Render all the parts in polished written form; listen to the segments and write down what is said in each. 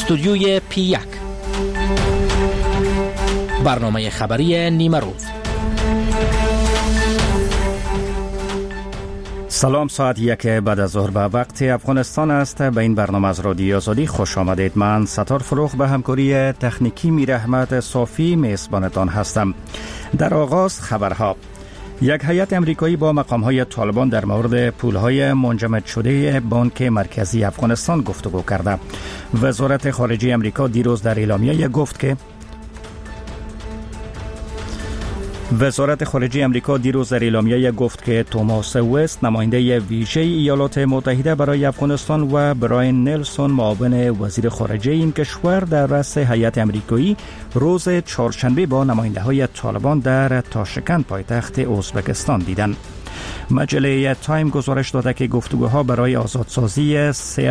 استودیوی P1 برنامه خبری نیمه روز. سلام، ساعت 1 بعد از ظهر به وقت افغانستان است. به این برنامه از رادیو آزادی خوش آمدید. من ستار فروغ به همکاری تکنیکی میر احمد صافی میزبانتان هستم. در آغاز خبرها. یک هیئت امریکایی با مقام‌های طالبان در مورد پول‌های منجمد شده بانک مرکزی افغانستان گفتگو کرده. وزارت خارجه امریکا دیروز در اعلامیه گفت که توماس وست، نماینده ویژه ایالات متحده برای افغانستان، و براین نلسون، معاون وزیر خارجه این کشور، در رأس هیئت امریکایی روز چهارشنبه با نماینده‌های طالبان در تاشکند، پایتخت ازبکستان دیدند. مجله تایم گزارش داده که گفتگوها برای آزادسازی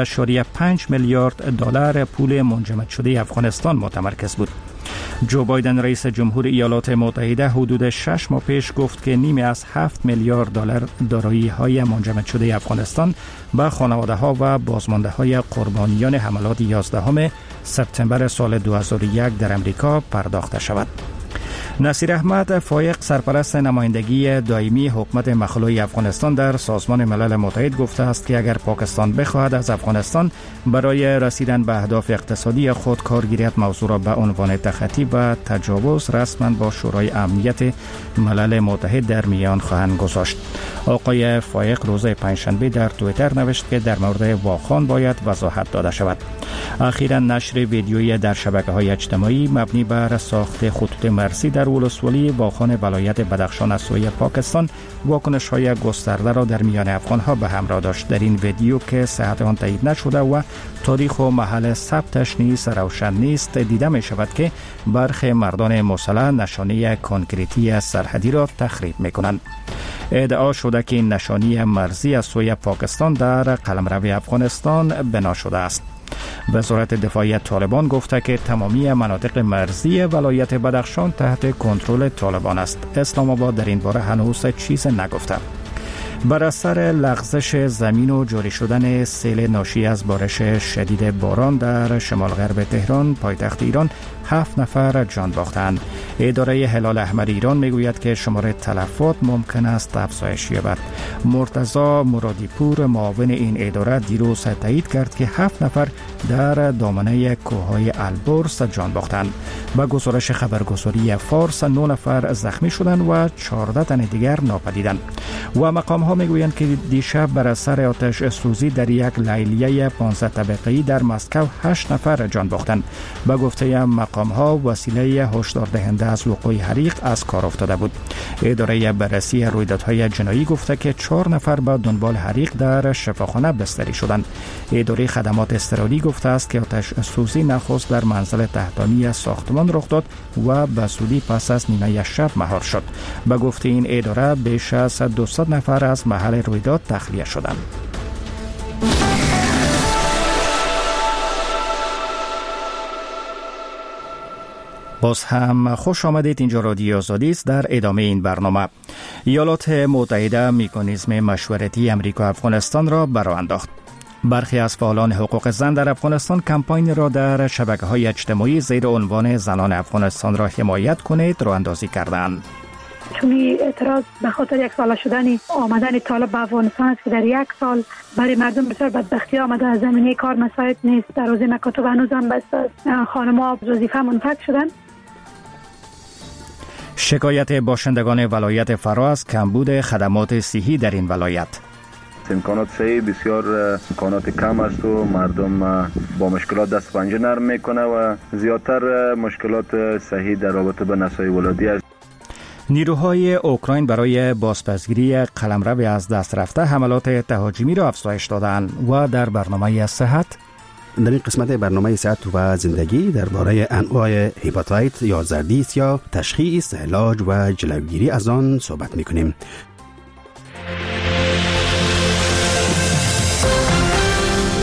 3.5 میلیارد دلار پول منجمد شده افغانستان متمرکز بود. جو بایدن رئیس جمهور ایالات متحده حدود 6 ماه پیش گفت که نیمی از 7 میلیارد دلار دارایی‌های منجمد شده افغانستان به خانواده‌ها و بازمانده‌های قربانیان حملات 11 سپتامبر سال 2001 در امریکا پرداخته شود. نصیر احمد فایق، سرپرست نمایندگی دائمی حکومت مخلوع افغانستان در سازمان ملل متحد، گفته است که اگر پاکستان بخواهد از افغانستان برای رسیدن به اهداف اقتصادی خود کار گیرد، موضوع را به عنوان تخطی و تجاوز رسما با شورای امنیت ملل متحد در میان خواهند گذاشت. آقای فایق روز پنجشنبه در توییتر نوشت که در مورد واخان باید وضاحت داده شود. اخیراً نشر ویدیویی در شبکه‌های اجتماعی مبنی بر ساخت خطوط مرزی در ولسوالی واخان ولایت بدخشان از سوی پاکستان واکنش‌های گسترده را در میان افغان‌ها به همراه داشت. در این ویدیو که صحت آن تایید نشده و تاریخ و محل ثبتش نیز روشن نیست، دیده می شود که برخی مردان مسلح نشانی کنکریتی سرحدی را تخریب می کنند. ادعا شده که این نشانی مرزی از سوی پاکستان در قلمرو افغانستان بنا شده است. وزارت دفاعی طالبان گفته که تمامی مناطق مرزی ولایت بدخشان تحت کنترل طالبان است. اسلام آباد در این باره هنوز چیز نگفته. بر اثر لغزش زمین و جاری شدن سیل ناشی از بارش شدید باران در شمال غرب تهران، پایتخت ایران، 7 نفر جان باختند. اداره هلال احمر ایران میگوید که شمار تلفات ممکن است افزایش یابد. مرتضی مرادی پور، معاون این اداره، دیروز تایید کرد که 7 نفر در دامنه کوههای البرز جان باختند. با گزارش خبرگزاری فارس 9 نفر زخمی شدند و 14 تن دیگر ناپدیدند. و مقام ها میگویند که دیشب بر اثر آتش سوزی در یک لیلیه 15 طبقه‌ای در مسکو 8 نفر جان باختند. با گفته مقام ها وسیله هشدار دهنده از وقوع حریق از کار افتاده بود. اداره بررسی رویدادهای جنایی گفته که 4 نفر به دنبال حریق در شفاخانه بستری شدند. اداره خدمات اضطراری گفته است که آتش سوزی نخست در منزل تحتانی ساختمان رخ داد و به زودی پس از نیمه شب مهار شد. به گفته این اداره بیش از 200 نفر از محل رویداد تخلیه شدند. باز هم خوش آمدید. اینجا رادیو آزادی است. در ادامه این برنامه، ایالات متحده مکانیزم مشورتی امریکا افغانستان را برآورد انداخت. برخی از فعالان حقوق زن در افغانستان کمپاین را در شبکه‌های اجتماعی زیر عنوان زنان افغانستان را حمایت کنید راه اندازی کردند. چون اعتراض به خاطر یک ساله شدن آمدن طالب به افغانستان است که در یک سال برای مردم بسیار بدبختی آمده. از زمینه کار مساعد نیست. در حوزه مکاتب هنوز هم بس خانم‌ها از وظیفه منفک شدن. شکایت باشندگان ولایت فرا از کمبود خدمات صحی در این ولایت. امکانات صحی بسیار امکانات کم است و مردم با مشکلات دست پنجه نرم میکنه و زیادتر مشکلات صحی در رابطه به نسای ولادی است. نیروهای اوکراین برای بازپسگیری قلمرو از دست رفته حملات تهاجمی را افزایش دادند. و در برنامه صحت، در این قسمت برنامه صحت و زندگی درباره انواع هپاتیت یا زردیس یا تشخیص، علاج و جلوگیری از آن صحبت می‌کنیم.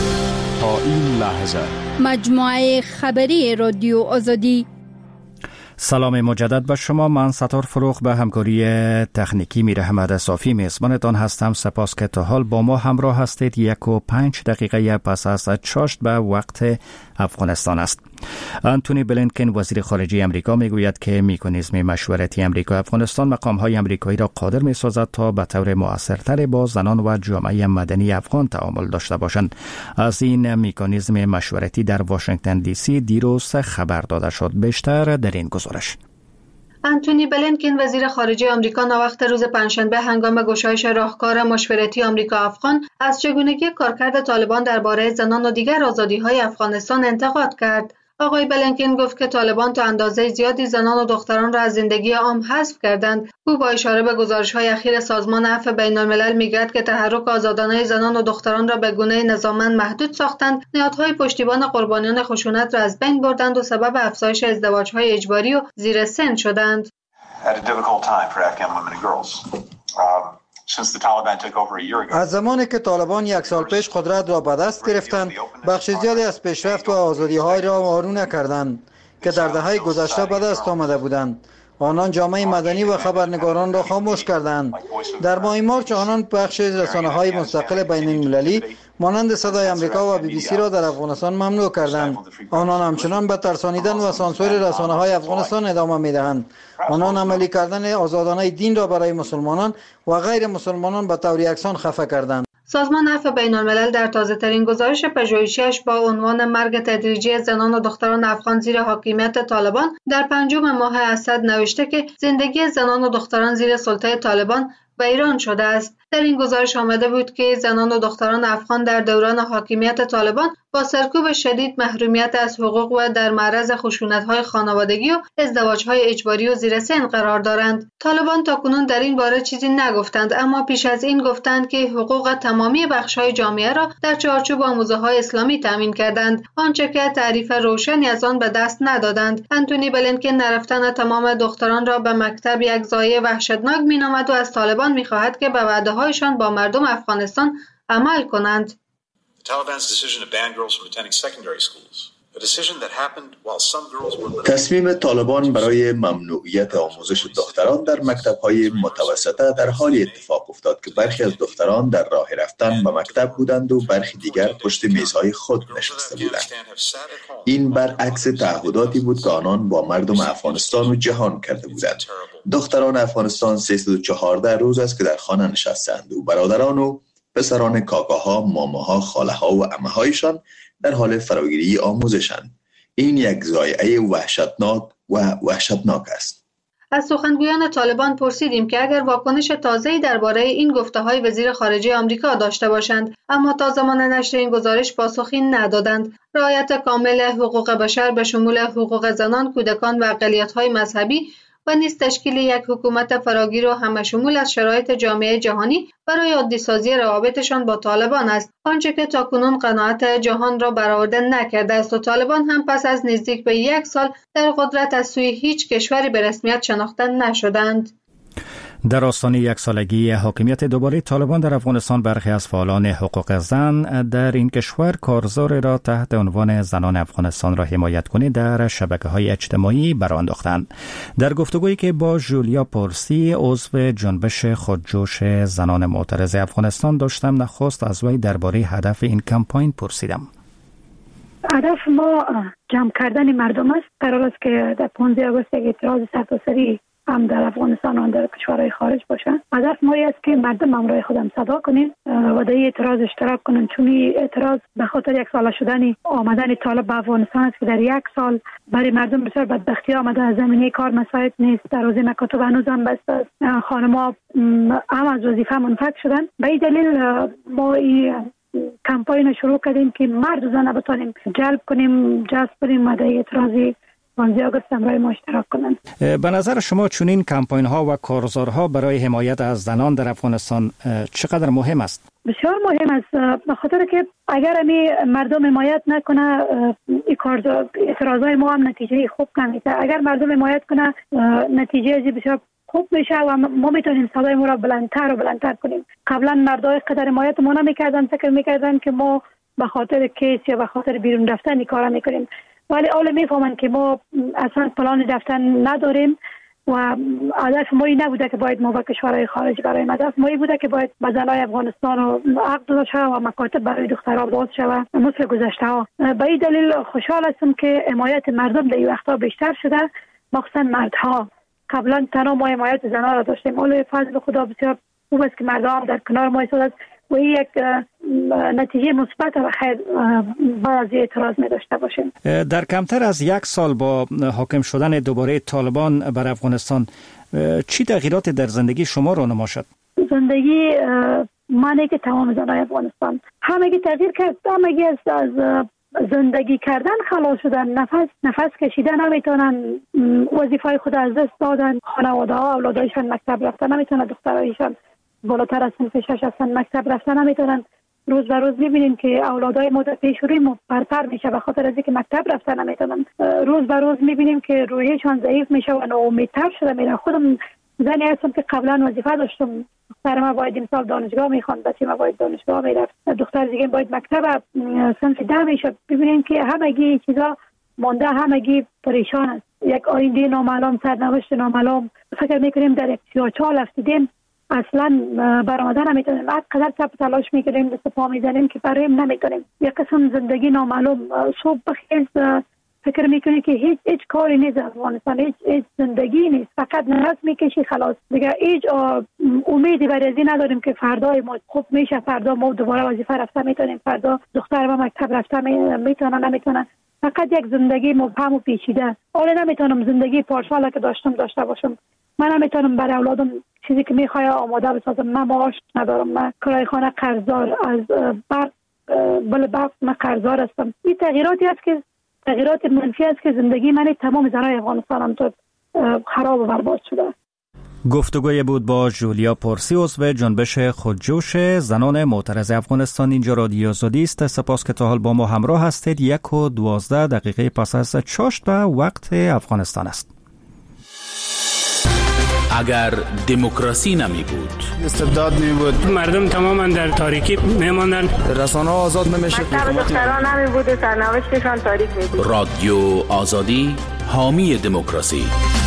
تا این لحظه مجموعه خبری رادیو آزادی. سلام مجدد به شما. من ستار فروغ به همکاری تکنیکی میر احمد صافی میزبانتان هستم. سپاس که تا حال با ما همراه هستید. 1:05 دقیقه پس از چاشت به وقت افغانستان است. آنتونی بلینکن وزیر خارجه امریکا میگوید که مکانیزم مشورتی امریکا افغانستان مقام‌های امریکایی را قادر می‌سازد تا به طور مؤثرتر با زنان و جامعه مدنی افغان تعامل داشته باشند. از این مکانیزم مشورتی در واشنگتن دی سی دیروز خبر داده شد. بیشتر در این گزارش. آنتونی بلینکن وزیر خارجه آمریکا ناوقت روز پنجشنبه هنگام گشایش راهکار مشورتی آمریکا افغان از چگونگی کارکرد طالبان درباره زنان و دیگر آزادی‌های افغانستان انتقاد کرد. آقای بلینکن گفت که طالبان تا اندازه زیادی زنان و دختران را از زندگی عام حذف کردند. او با اشاره به گزارش‌های اخیر سازمان عفو بین‌الملل می‌گوید که تحرک آزادانه زنان و دختران را به گونه‌ای نظاممند محدود ساختند، نهادهای پشتیبان قربانیان خشونت را از بین بردند و سبب افزایش ازدواج‌های اجباری و زیر سن شدند. از زمانی که طالبان 1 سال پیش قدرت را به دست گرفتند، بخش زیادی از پیشرفت و آزادی‌های را وارونه نکردند که در دهه گذشته به دست آمده بودند. آنان جامعه مدنی و خبرنگاران را خاموش کردند. در ماه مارچ آنان بخش رسانه‌های مستقل بین‌المللی مانند صدای آمریکا و بی بی سی را در افغانستان ممنوع کردند. آنان همچنان به ترسانیدن و سانسور رسانه‌های افغانستان ادامه می‌دهند. آنان عملی کردن آزادانه دین را برای مسلمانان و غیر مسلمانان به طور یکسان خفه کردند. سازمان عفو بین‌الملل در تازه‌ترین گزارش پژوهشی‌اش با عنوان مرگ تدریجی زنان و دختران افغان زیر حاکمیت طالبان در 5 ماه اسد نوشته که زندگی زنان و دختران زیر سلطه طالبان ویران شده است. در این گزارش آمده بود که زنان و دختران افغان در دوران حاکمیت طالبان با سرکوب شدید، محرومیت از حقوق و در معرض خشونت‌های خانوادگی و ازدواج‌های اجباری و زیر سن قرار دارند. طالبان تاکنون در این باره چیزی نگفتند، اما پیش از این گفتند که حقوق تمامی بخش‌های جامعه را در چارچوب آموزه‌های اسلامی تامین کردند، آنچه که تعریف روشنی از آن به دست ندادند. آنتونی بلینکن نرفتن تمام دختران را به مکتب یک ضایعه وحشتناک می‌نامد و از طالبان می‌خواهد که به وعده‌هایشان با مردم افغانستان عمل کنند. تصمیم طالبان برای ممنوعیت آموزش دختران در مکتب‌های متوسطه در حال اتفاق افتاد که برخی از دختران در راه رفتن به مکتب بودند و برخی دیگر پشت میزهای خود نشسته بودند. این برعکس تعهداتی بود که آنان با مردم افغانستان و جهان کرده بودند. دختران افغانستان 314 روز است که در خانه نشستند و برادران و پسران کاکاها، ماماها، خاله‌ها و عمه‌هایشان در حال فراگیری آموزشند. این یک ضایعه وحشتناک است. از سخنگویان طالبان پرسیدیم که اگر واکنش تازه‌ای درباره این گفته‌های وزیر خارجه آمریکا داشته باشند، اما تا زمان نشر این گزارش پاسخی ندادند. رعایت کامل حقوق بشر به شمول حقوق زنان، کودکان و اقلیت‌های مذهبی و نیز تشکیل یک حکومت فراگیر و همه‌شمول از شرایط جامعه جهانی برای عادی‌سازی روابطشان با طالبان است، آنچه که تاکنون قناعت جهان را برآورده نکرده است و طالبان هم پس از نزدیک به 1 سال در قدرت از سوی هیچ کشوری به رسمیت شناخته نشدند. در آستانه 1 سالگی حاکمیت دوباره طالبان در افغانستان، برخی از فعالان حقوق زن در این کشور کارزار را تحت عنوان زنان افغانستان را حمایت کنید در شبکه‌های اجتماعی برانداختند. در گفتگویی که با جولیا پورسی، عضو جنبش خودجوش زنان معترض افغانستان داشتم، نخست از وی درباره هدف این کمپاین پرسیدم. هدف ما جمع کردن مردم است. قرار است که در 15 آگوست یک اعتراض سرتاسری هم در افغانستان و در کشورهای خارج باشن. هدف ما است که مردم همراه خودم صدا کنیم و در این اعتراض اشتراک کنن، چون این اعتراض به خاطر 1 ساله شدن آمدن طالب به افغانستان است که در 1 سال برای مردم بسیار بدبختی آمده. از زمینه کار مساعد نیست، دروازه مکاتب هنوز هم بسته است، خانم‌ها هم از وظیفه منفک شدن. به این دلیل ما این کمپاین شروع کردیم که مرد و زن بتونیم جلب کنیم، جذب کنیم و در اعتراضی 15 آگوست همراه ما اشتراک کنند. به نظر شما چنین کمپاین ها و کارزارها برای حمایت از زنان در افغانستان چقدر مهم است؟ بسیار مهم است، به خاطر که اگر مردم حمایت نکنه این کارزار اعتراضای ما هم نتیجه خوب نمیده. اگر مردم حمایت کنه نتیجه از بسیار خوب میشه و ما میتونیم صدای ما را بلندتر و بلندتر کنیم. قبلا مردای قدر حمایت ما نمیکردن، فکر میکردن که ما به خاطر کیس یا به خاطر بیرون رفتن این کارا میکنیم. ولی حالا میفهمن که ما اصلا پلان رفتن نداریم و هدف ما نبوده که باید ما به کشورهای خارج برای هدف ما بوده که باید به زنای افغانستان رو عقد داده شود و مکاتب برای دخترها باز شود مثل گذشته ها. به این دلیل خوشحال هستم که حمایت مردم در این وقتا بیشتر شده، مخصوصا مردها. قبلا تنها ما حمایت زنها را داشتیم، ولی فضل خدا بسیار خوب است که مردها هم در کنار ما ایستادند و این یک نتیجه مثبت و خیر بعد از اعتراض می داشته باشیم. در کمتر از 1 سال با حاکم شدن دوباره طالبان بر افغانستان چی تغییرات در زندگی شما رونما شد؟ زندگی معنی که تمام زنای افغانستان همگی تغییر کرد. همگی از زندگی کردن خلاص شدن، نفس کشیدن نمیتونن، وظیفه خود از دست دادن، خانواده ها اولادایشان مکتب رفتن نمیتونن، دخترایشان بالاتر از سنف 6 هستن مکتب رفتن نمیتونن. روز به روز میبینیم که اولادای ما در پیش روی ما پرپر میشه به خاطر از اینکه مکتب رفتن نمیتونن. روز به روز میبینیم که روحیشان ضعیف میشه و ناامیدتر شده میرن. خودم زنی هستم که قبلا وظیفه داشتم، دختر ما باید امسال دانشگاه میخواند، بچه ما باید دانشگاه میرفت، دختر دیگه باید مکتب صنف 10 میشه. ببینیم که همگی چیزا مانده، همگی پریشان است. یک آینده نامعلوم، سرنوشت نامعلوم. فکر میکنیم در 34 هفتیم اصلا برآمدن نمیتونیم. هر قدر چپ تلاش میکنیم، دست پا میزنیم که برایم نمیتونیم. یک قسم زندگی نامعلوم. صبح بخیز فکر میکنی که هیچ کاری نیست افغانستان، هیچ زندگی نیست، فقط نفس میکشی خلاص دیگه. هیچ امیدی برای این نداریم که فردای ما خوب میشه، فردا ما دوباره وظیفه رفته میتونیم، فردا دختر ما مکتب رفته نمیتونن. فقط یک زندگی مبهم و پیچیده. حالا نمیتونم زندگی پارسال که داشته باشم. من نمیتونم برای اولادم چیزی که میخواد آماده بسازم. من معاش ندارم، من کرایه خانه قرضدار، از برق من قرضدار هستم. این تغییرات منفی است که زندگی من تمام زنای افغانستان هم تو خراب و برباد شده. گفتگوی بود با جولیا پورسی، عضو جنبش خودجوش زنان معترض افغانستان. اینجا رادیو آزادی است. سپاس که تا حال با ما همراه هستید. 1:12 پس از چاشت و وقت افغانستان است. اگر دموکراسی نمی بود، استبداد می بود، مردم تماما در تاریکی می ماندن، رسانه ها آزاد نمیشه، دختران نمی بود، سرنوشتشان تاریک می بود. رادیو آزادی، حامی دموکراسی.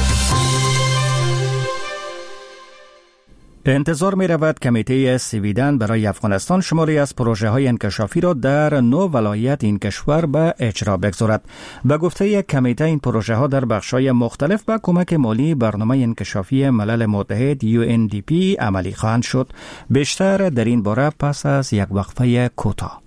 انتظار می رود کمیته سویدن برای افغانستان شماری از پروژه های انکشافی را در 9 ولایت این کشور به اجرا بگذارد. به گفته یک کمیته این پروژه ها در بخش‌های مختلف با کمک مالی برنامه انکشافی ملل متحد UNDP عملی خواهند شد. بیشتر در این باره پس از یک وقفه کوتاه.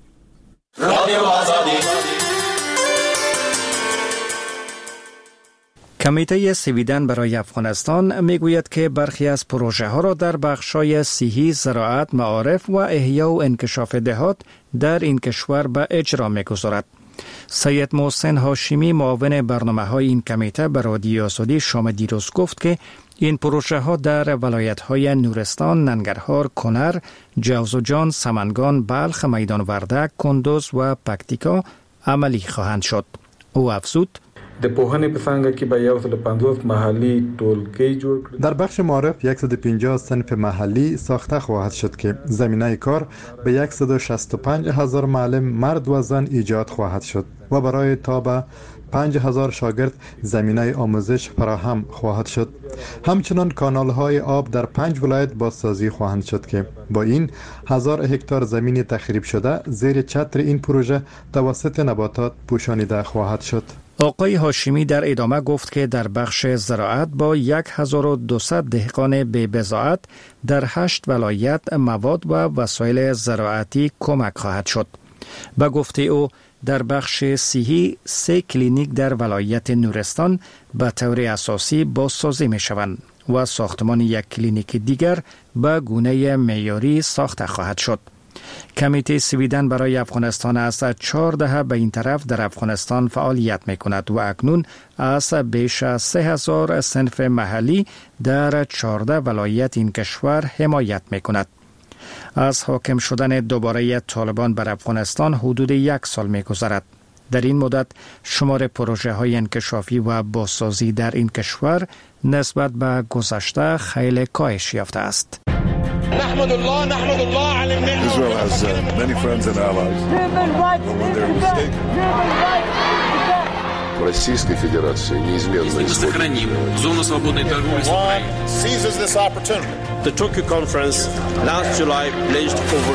کمیته سویدن برای افغانستان میگوید که برخی از پروژه ها را در بخش‌های صحی، زراعت، معارف و احیا و انکشاف دهات در این کشور به اجرا میگذارد. سید محسن هاشمی، معاون برنامه‌های این کمیته، به رادیو آزادی شام دیروز گفت که این پروژه ها در ولایت‌های نورستان، ننگرهار، کنر، جوزجان، سمنگان، بلخ، میدان وردک، کندوز و پکتیکا عملی خواهند شد. او افزود: در بخش معارف 150 صنف محلی ساخته خواهد شد که زمینه کار به 165,000 معلم مرد و زن ایجاد خواهد شد و برای تا به 5,000 شاگرد زمینه آموزش فراهم خواهد شد. همچنان کانال‌های آب در 5 ولایت بازسازی خواهند شد که با این 1000 هکتار زمین تخریب شده زیر چتر این پروژه توسط نباتات پوشانیده خواهد شد. آقای هاشمی در ادامه گفت که در بخش زراعت با 1200 دهقان بی بضاعت در 8 ولایت مواد و وسایل زراعتی کمک خواهد شد. به گفته او در بخش صحی 3 کلینیک در ولایت نورستان به طور اساسی بازسازی می شوند و ساختمان یک کلینیک دیگر به گونه معیاری ساخته خواهد شد. کمیته سویدن برای افغانستان از 4 دهه به این طرف در افغانستان فعالیت می کند و اکنون از بیش از 3000 صنف محلی در 14 ولایت این کشور حمایت می کند. از حاکم شدن دوباره طالبان بر افغانستان حدود 1 سال می گذرد. در این مدت شمار پروژه های انکشافی و بازسازی در این کشور نسبت به گذشته خیلی کاهش یافته است. نحمد الله على النعمة. Israel has many friends and allies. But when they're mistaken. в Российской Федерации неизменно сохраним зону свободной торговли с Украиной. The Tokyo Conference last July pledged over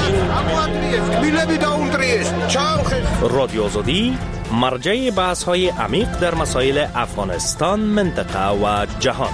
16 رادیو آزادی مرجع بحث‌های عمیق در مسائل افغانستان، منطقه و جهان.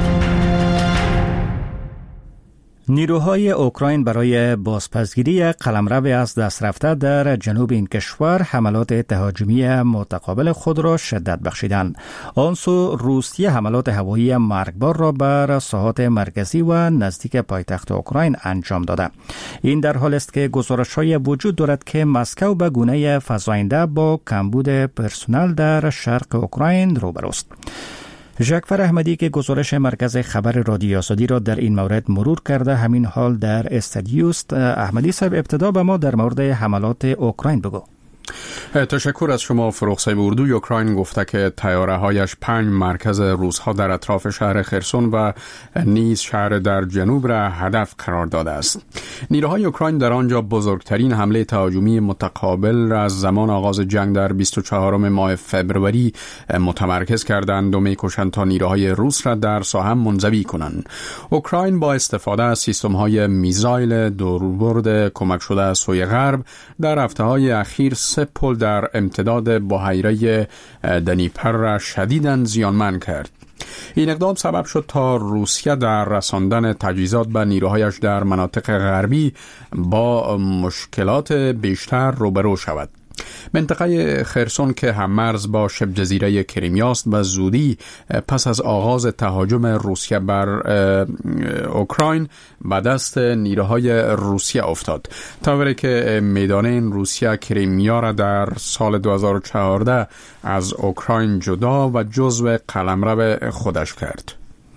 نیروهای اوکراین برای بازپسگیری قلمرو از دست رفته در جنوب این کشور حملات تهاجمی متقابل خود را شدت بخشیدند. آن سو روسیه حملات هوایی مرگبار را بر ساحات مرکزی و نزدیک پایتخت اوکراین انجام داده. این در حال است که گزارش‌های وجود دارد که مسکو به گونه فزاینده با کمبود پرسنل در شرق اوکراین روبروست. ژکفر احمدی که گزارش مرکز خبر رادیو آزادی را در این مورد مرور کرده همین حال در استادیوست. احمدی صاحب، ابتدا به ما در مورد حملات اوکراین بگو. تشکر از شما. فروغ صاحب، اردوی اوکراین گفته که طیاره‌هایش 5 مرکز روس‌ها در اطراف شهر خرسون و نیز شهر در جنوب را هدف قرار داده است. نیروهای اوکراین در آنجا بزرگترین حمله تهاجمی متقابل را از زمان آغاز جنگ در 24 ماه فوریه متمرکز کردند و می‌کوشند تا نیروهای روس را در ساحه منزوی کنند. اوکراین با استفاده از سیستم‌های میزایل دوربرد کمک شده از سوی غرب در هفته‌های اخیر 3 پل در امتداد بحیره دنیپر را شدیداً زیانمند کرد. این اقدام سبب شد تا روسیه در رساندن تجهیزات به نیروهایش در مناطق غربی با مشکلات بیشتر روبرو شود. منطقه خرسون که هم‌مرز با شبه جزیره کریمیا است به زودی پس از آغاز تهاجم روسیه بر اوکراین به دست نیروهای روسیه افتاد، طوری که میدان روسیه کریمیا را در سال 2014 از اوکراین جدا و جزو قلمرو خودش کرد.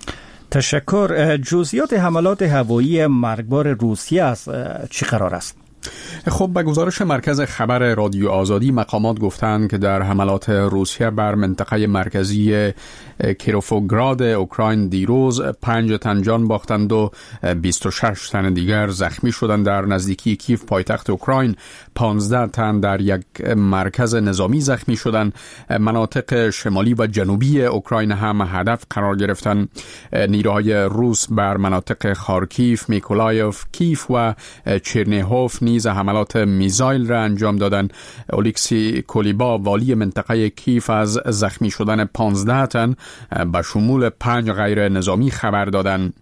تشکر. جزئیات حملات هوایی مرگبار روسیه از چی قرار است؟ خب، به گزارش مرکز خبر رادیو آزادی مقامات گفتند که در حملات روسیه بر منطقه مرکزی کیروفوگراد اوکراین دیروز 5 تن جان باختند و 26 تن دیگر زخمی شدند. در نزدیکی کیف پایتخت اوکراین 15 تن در یک مرکز نظامی زخمی شدند. مناطق شمالی و جنوبی اوکراین هم هدف قرار گرفتند. نیروهای روس بر مناطق خارکیف، میکولایف، کیف و چرنیهوف نیز حملات میزایل را انجام دادند. اولیکسی کولیبا والی منطقه کیف از زخمی شدن 15 تن به شمول 5 غیر نظامی خبر دادند.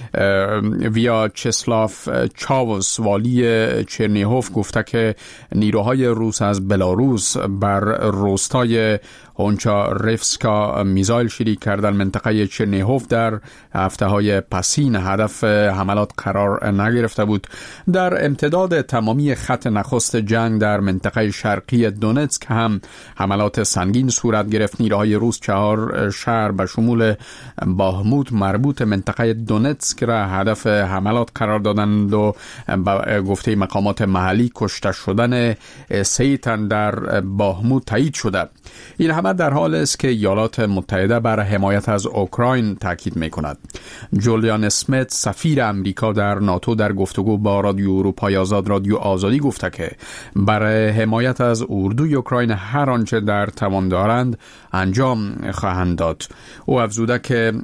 ویاچسلاف چاوس والی چرنیهوف گفته که نیروهای روس از بلاروس بر روستای هونچاریفسکا میزایل شلیک کردن. منطقه چرنیهوف در هفته‌های پسین هدف حملات قرار نگرفته بود. در امتداد تمامی خط نخست جنگ در منطقه شرقی دونتسک هم حملات سنگین صورت گرفت. نیروهای روس 4 شهر به شمول باهموت مربوط منطقه دونتسک را هدف حملات قرار دادند و به گفته مقامات محلی کشته شدن 3 تن در باهموت تایید شده. این همه در حال است که ایالات متحده بر حمایت از اوکراین تاکید می‌کند. جولیان اسمیت سفیر امریکا در ناتو در گفتگو با رادیو اروپای آزاد رادیو آزادی گفته که برای حمایت از اردوی اوکراین هر آنچه در توان دارند انجام خواهند داد. او افزوده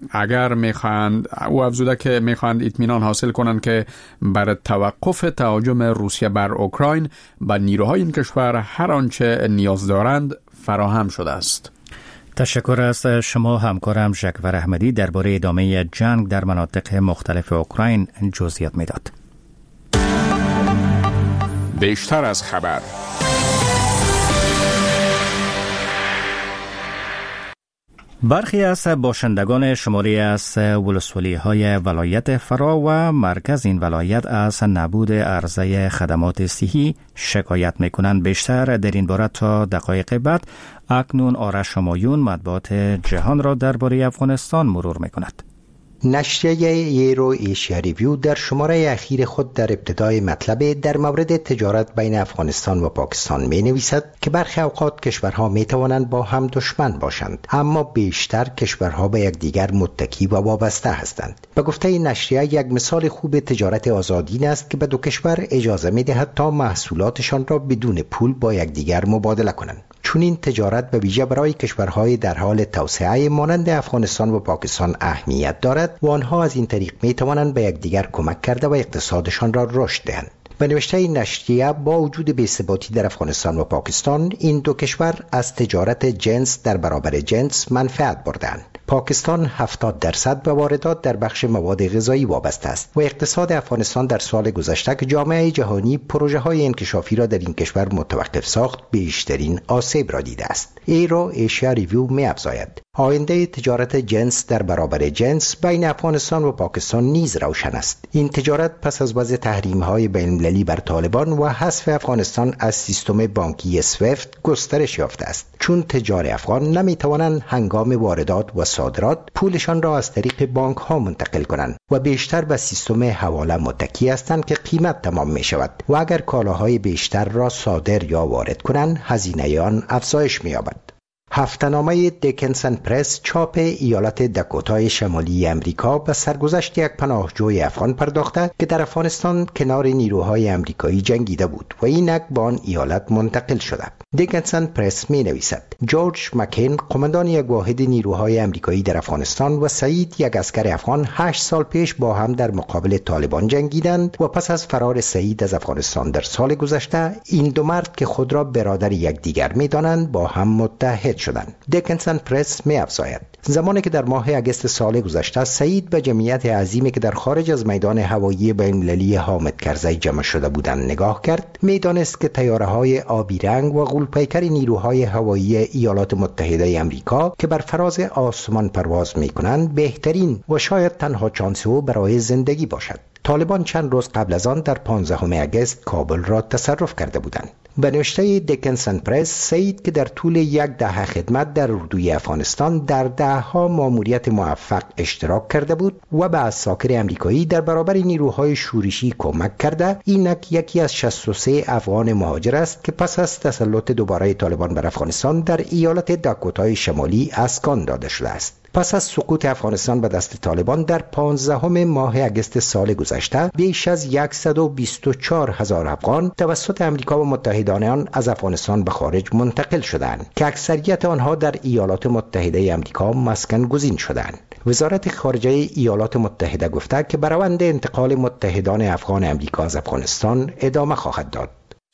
که می‌خواهند اطمینان حاصل کنند که برای توقف تهاجم روسیه بر اوکراین به نیروهای این کشور هر آنچه نیاز دارند فراهم شده است. تشکر از شما همکارم ژکفر احمدی درباره ادامه جنگ در مناطق مختلف اوکراین جزئیات میداد. بیشتر از خبر. برخی از باشندگان شماری از ولسوالی‌های ولایت فرا و مرکز این ولایت از نبود عرضه خدمات صحی شکایت می‌کنند. بیشتر در این باره تا دقایق بعد اکنون آرش همایون مطبوعات جهان را درباره افغانستان مرور می‌کند. نشریه یورو ایشیا ریویو در شماره اخیر خود در ابتدای مطلب در مورد تجارت بین افغانستان و پاکستان می نویسد که برخی اوقات کشورها می توانند با هم دشمن باشند، اما بیشتر کشورها به یکدیگر متکی و وابسته هستند. به گفته این نشریه یک مثال خوب تجارت آزادین است که به دو کشور اجازه می دهد تا محصولاتشان را بدون پول با یکدیگر مبادله کنند. چون این تجارت به ویژه برای کشورهای در حال توسعه مانند افغانستان و پاکستان اهمیت دارد و آنها از این طریق می توانند به یکدیگر کمک کرده و اقتصادشان را رشد دهند. به نوشته نشریه با وجود بی‌ثباتی در افغانستان و پاکستان، این دو کشور از تجارت جنس در برابر جنس منفعت بردند. پاکستان 70% به واردات در بخش مواد غذایی وابسته است و اقتصاد افغانستان در سال گذشته که جامعه جهانی پروژه‌های انکشافی را در این کشور متوقف ساخت، بیشترین آسیب را دیده است. ایرو ایشیا ریویو می‌افزاید آینده تجارت جنس در برابر جنس بین افغانستان و پاکستان نیز روشن است. این تجارت پس از وضع تحریم‌های بین‌المللی بر طالبان و حذف افغانستان از سیستم بانکی سویفت گسترش یافته است، چون تجار افغان نمی‌توانند هنگام واردات و صادرات پولشان را از طریق بانک‌ها منتقل کنند و بیشتر به سیستم حواله متکی هستند که قیمت تمام می‌شود و اگر کالاهای بیشتر را صادر یا وارد کنند، هزینه آن افزایش می‌یابد. هفته‌نامه دیکنسن پرس چاپ ایالت داکوتای شمالی امریکا به سرگذشت یک پناهجوی افغان پرداخته که در افغانستان کنار نیروهای امریکایی جنگیده بود و اینک به آن ایالت منتقل شده. دیکنسن پرس می نویسد جورج مکین، قماندان یک واحد نیروهای امریکایی در افغانستان، و سعید، یک اسکر افغان، 8 سال پیش با هم در مقابل طالبان جنگیدند و پس از فرار سعید از افغانستان در سال گذشته، این دو مرد که خود را برادر یکدیگر می دانند با هم متحد شدند. دیکنسن پرس می افزاید زمانی که در ماه اگست سال گذشته سعید به جمعیت عظیمی که در خارج از میدان هوایی بین‌المللی حامد کرزی جمع شده بودند نگاه کرد، می دانست که طیاره‌های آبی رنگ و غول‌پیکر نیروهای هوایی ایالات متحده آمریکا که بر فراز آسمان پرواز می کنند بهترین و شاید تنها شانس او برای زندگی باشد. طالبان چند روز قبل از آن در 15 اگست کابل را تصرف کرده بودند. به نوشته دیکنسن پرس، سعید که در طول 10 دهه خدمت در اردوی افغانستان در دهها ماموریت موفق اشتراک کرده بود و به عساکر امریکایی در برابر نیروهای شورشی کمک کرده، اینک یکی از 63 افغان مهاجر است که پس از تسلط دوباره طالبان بر افغانستان در ایالت داکوتای شمالی اسکان داده شده است. پس از سقوط افغانستان به دست طالبان در 15 ماه اگست سال گذشته، بیش از 124,000 افغان توسط امریکا و متحدان آن از افغانستان به خارج منتقل شدند که اکثریت آنها در ایالات متحده آمریکا مسکن گزین شدند. وزارت خارجه ایالات متحده گفته که به روند انتقال متحدان افغان امریکا از افغانستان ادامه خواهد داد.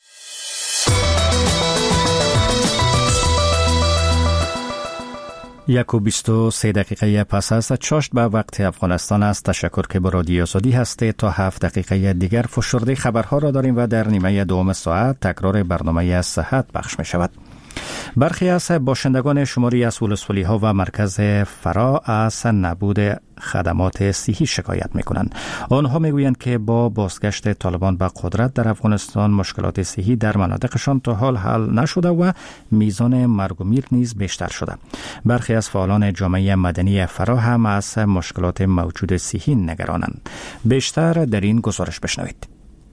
1:23 دقیقه پس از چاشت به وقت افغانستان است. تشکر که با رادیو آزادی هستید. تا 7 دقیقه دیگر فشرده خبرها را داریم و در نیمه دوم ساعت تکرار برنامه صحت پخش می شود. برخی از باشندگان شماری از ولسوالی‌ها و مرکز فرا از نبود خدمات صحی شکایت می‌کنند. آنها می‌گویند که با بازگشت طالبان به قدرت در افغانستان مشکلات صحی در مناطقشان تا حال حل نشده و میزان مرگ و میر نیز بیشتر شده. برخی از فعالان جامعه مدنی فرا هم از مشکلات موجود صحی نگرانند. بیشتر در این گزارش بشنوید.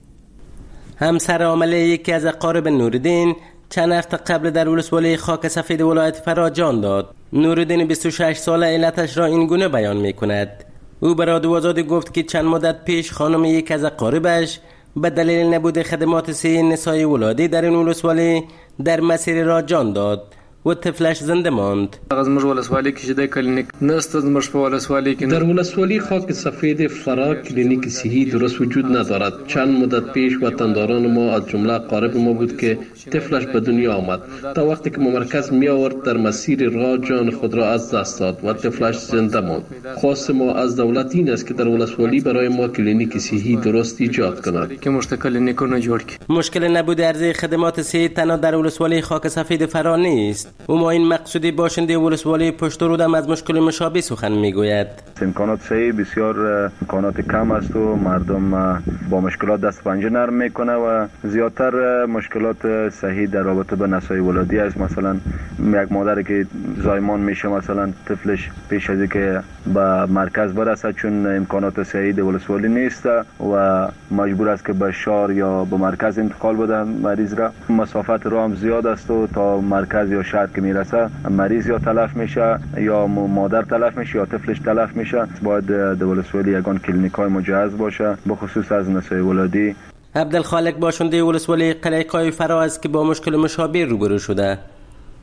همسر عامل یکی از اقارب نوردین چند هفته قبل در ولسوالی خاک سفید ولایت فرا جان داد. نوردین 26 ساله علتش را این گونه بیان می کند. او به رادیو آزادی گفت که چند مدت پیش خانم یک از اقاربش به دلیل نبود خدمات صحی نسای ولادی در این ولسوالی در مسیر را جان داد و طفلش زنده ماند. از مر ولسوالی کې د کلینیک نست از مر ولسوالی کې در ولسوالی خاک سفید فرا کلینیک صحی درست وجود ندارد. چند مدت پیش وطنداران ما از جمله اقارب ما بود که طفلش به دنیا آمد. تا وقتی که مرکز می آورد در مسیر راه جان خود را از دست داد و طفلش زنده ماند. خواست ما از دولت این است که در ولسوالی برای ما کلینیک صحی درست ایجاد کند که کلینیکونه جوړ کړي. مشکل نبود عرضه خدمات صحی تنها در ولسوالی خاک سفید فرا نیست. و ما این مقصودی باشنده ولسوالی پشت رودم از مشکل مشابه سخن میگوید. امکانات صحی بسیار امکانات کم است و مردم با مشکلات دست پنجه نرم میکنه و زیادتر مشکلات صحی در رابطه به نسای ولادی است. مثلا یک مادر که زایمان میشه، مثلا طفلش پیش از اینکه به مرکز برسه چون امکانات صحی در ولسوالی نیست و مجبور است که به شهر یا به مرکز انتقال بده مریض را. مسافت راه هم زیاد است و تا مرکز یا شهر که میرسه مریض یا تلف میشه یا مادر تلف میشه یا طفلش تلف میشه. باید در ولسوالی یگان کلینیکای مجهز باشه به خصوص از نسای ولادی. عبدالخالق باشنده ولسوالی قلعه‌قای فرا است که با مشکل مشابه روبرو شده.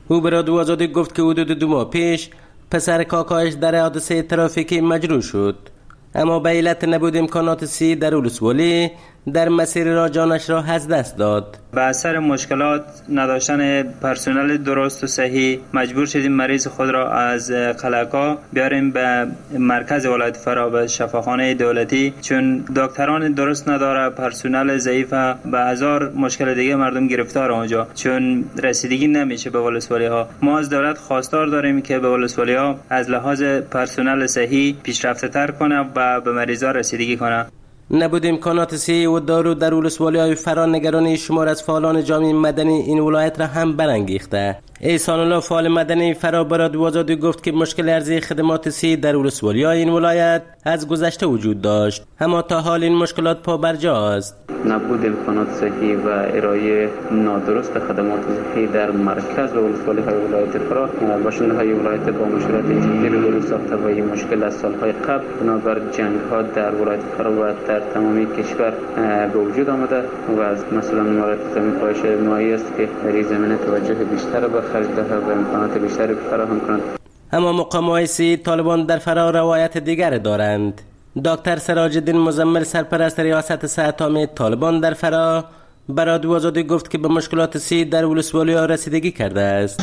او به رادیو آزادی گفت که حدود 2 ماه پیش پسر کاکایش در حادثه ترافیکی مجروح شد، اما به علت نبود امکانات صحی در ولسوالی در مسیر را جانش را از دست داد. به اثر مشکلات نداشتن پرسنل درست و صحیح مجبور شدیم مریض خود را از قلعه‌کا بیاریم به مرکز ولایت فرا، به شفاخانه دولتی، چون دکتران درست نداره، پرسنل ضعیف، به هزار مشکل دیگه مردم گرفتار اونجا، چون رسیدگی نمیشه به ولسوالی ها. ما از دولت خواستار داریم که به ولسوالی ها از لحاظ پرسنل صحیح پیشرفته تر کنه و به مریضا رسیدگی کنه. نبود امکانات صحی و دارو در ولسوالی‌های فرا نگرانی شمار از فعالان جامعه مدنی این ولایت را هم برانگیخته. احسان الله فعال مدنی فرا به رادیو آزادی گفت که مشکل عرضه خدمات صحی در ولسوالی‌های این ولایت از گذشته وجود داشت، اما تا حال این مشکلات پا برجا است. نبود امکانات صحی و ارائه نادرست خدمات صحی در مرکز و ولسوالی‌های ولایت فرا، باشنده‌های ولایت با مشکلات جدی روبرو ساخته و این مشکل از سال‌های قبل بنابر جنگ‌ها در ولایت فرا و در تمامی کشور به وجود آمده و از مثلا مورد زمین کاهش مایع است که در این زمینه توجه بیشتر به خرج دهد و امکانات بیشتری فراهم کنند. اما مقام‌های صحی طالبان در فرا روایت دیگر دارند. دکتر سراج الدین مزمل سرپرست ریاست صحت عامه طالبان در فرا به رادیو آزادی گفت که به مشکلات صحی در ولسوالی‌ها رسیدگی کرده است.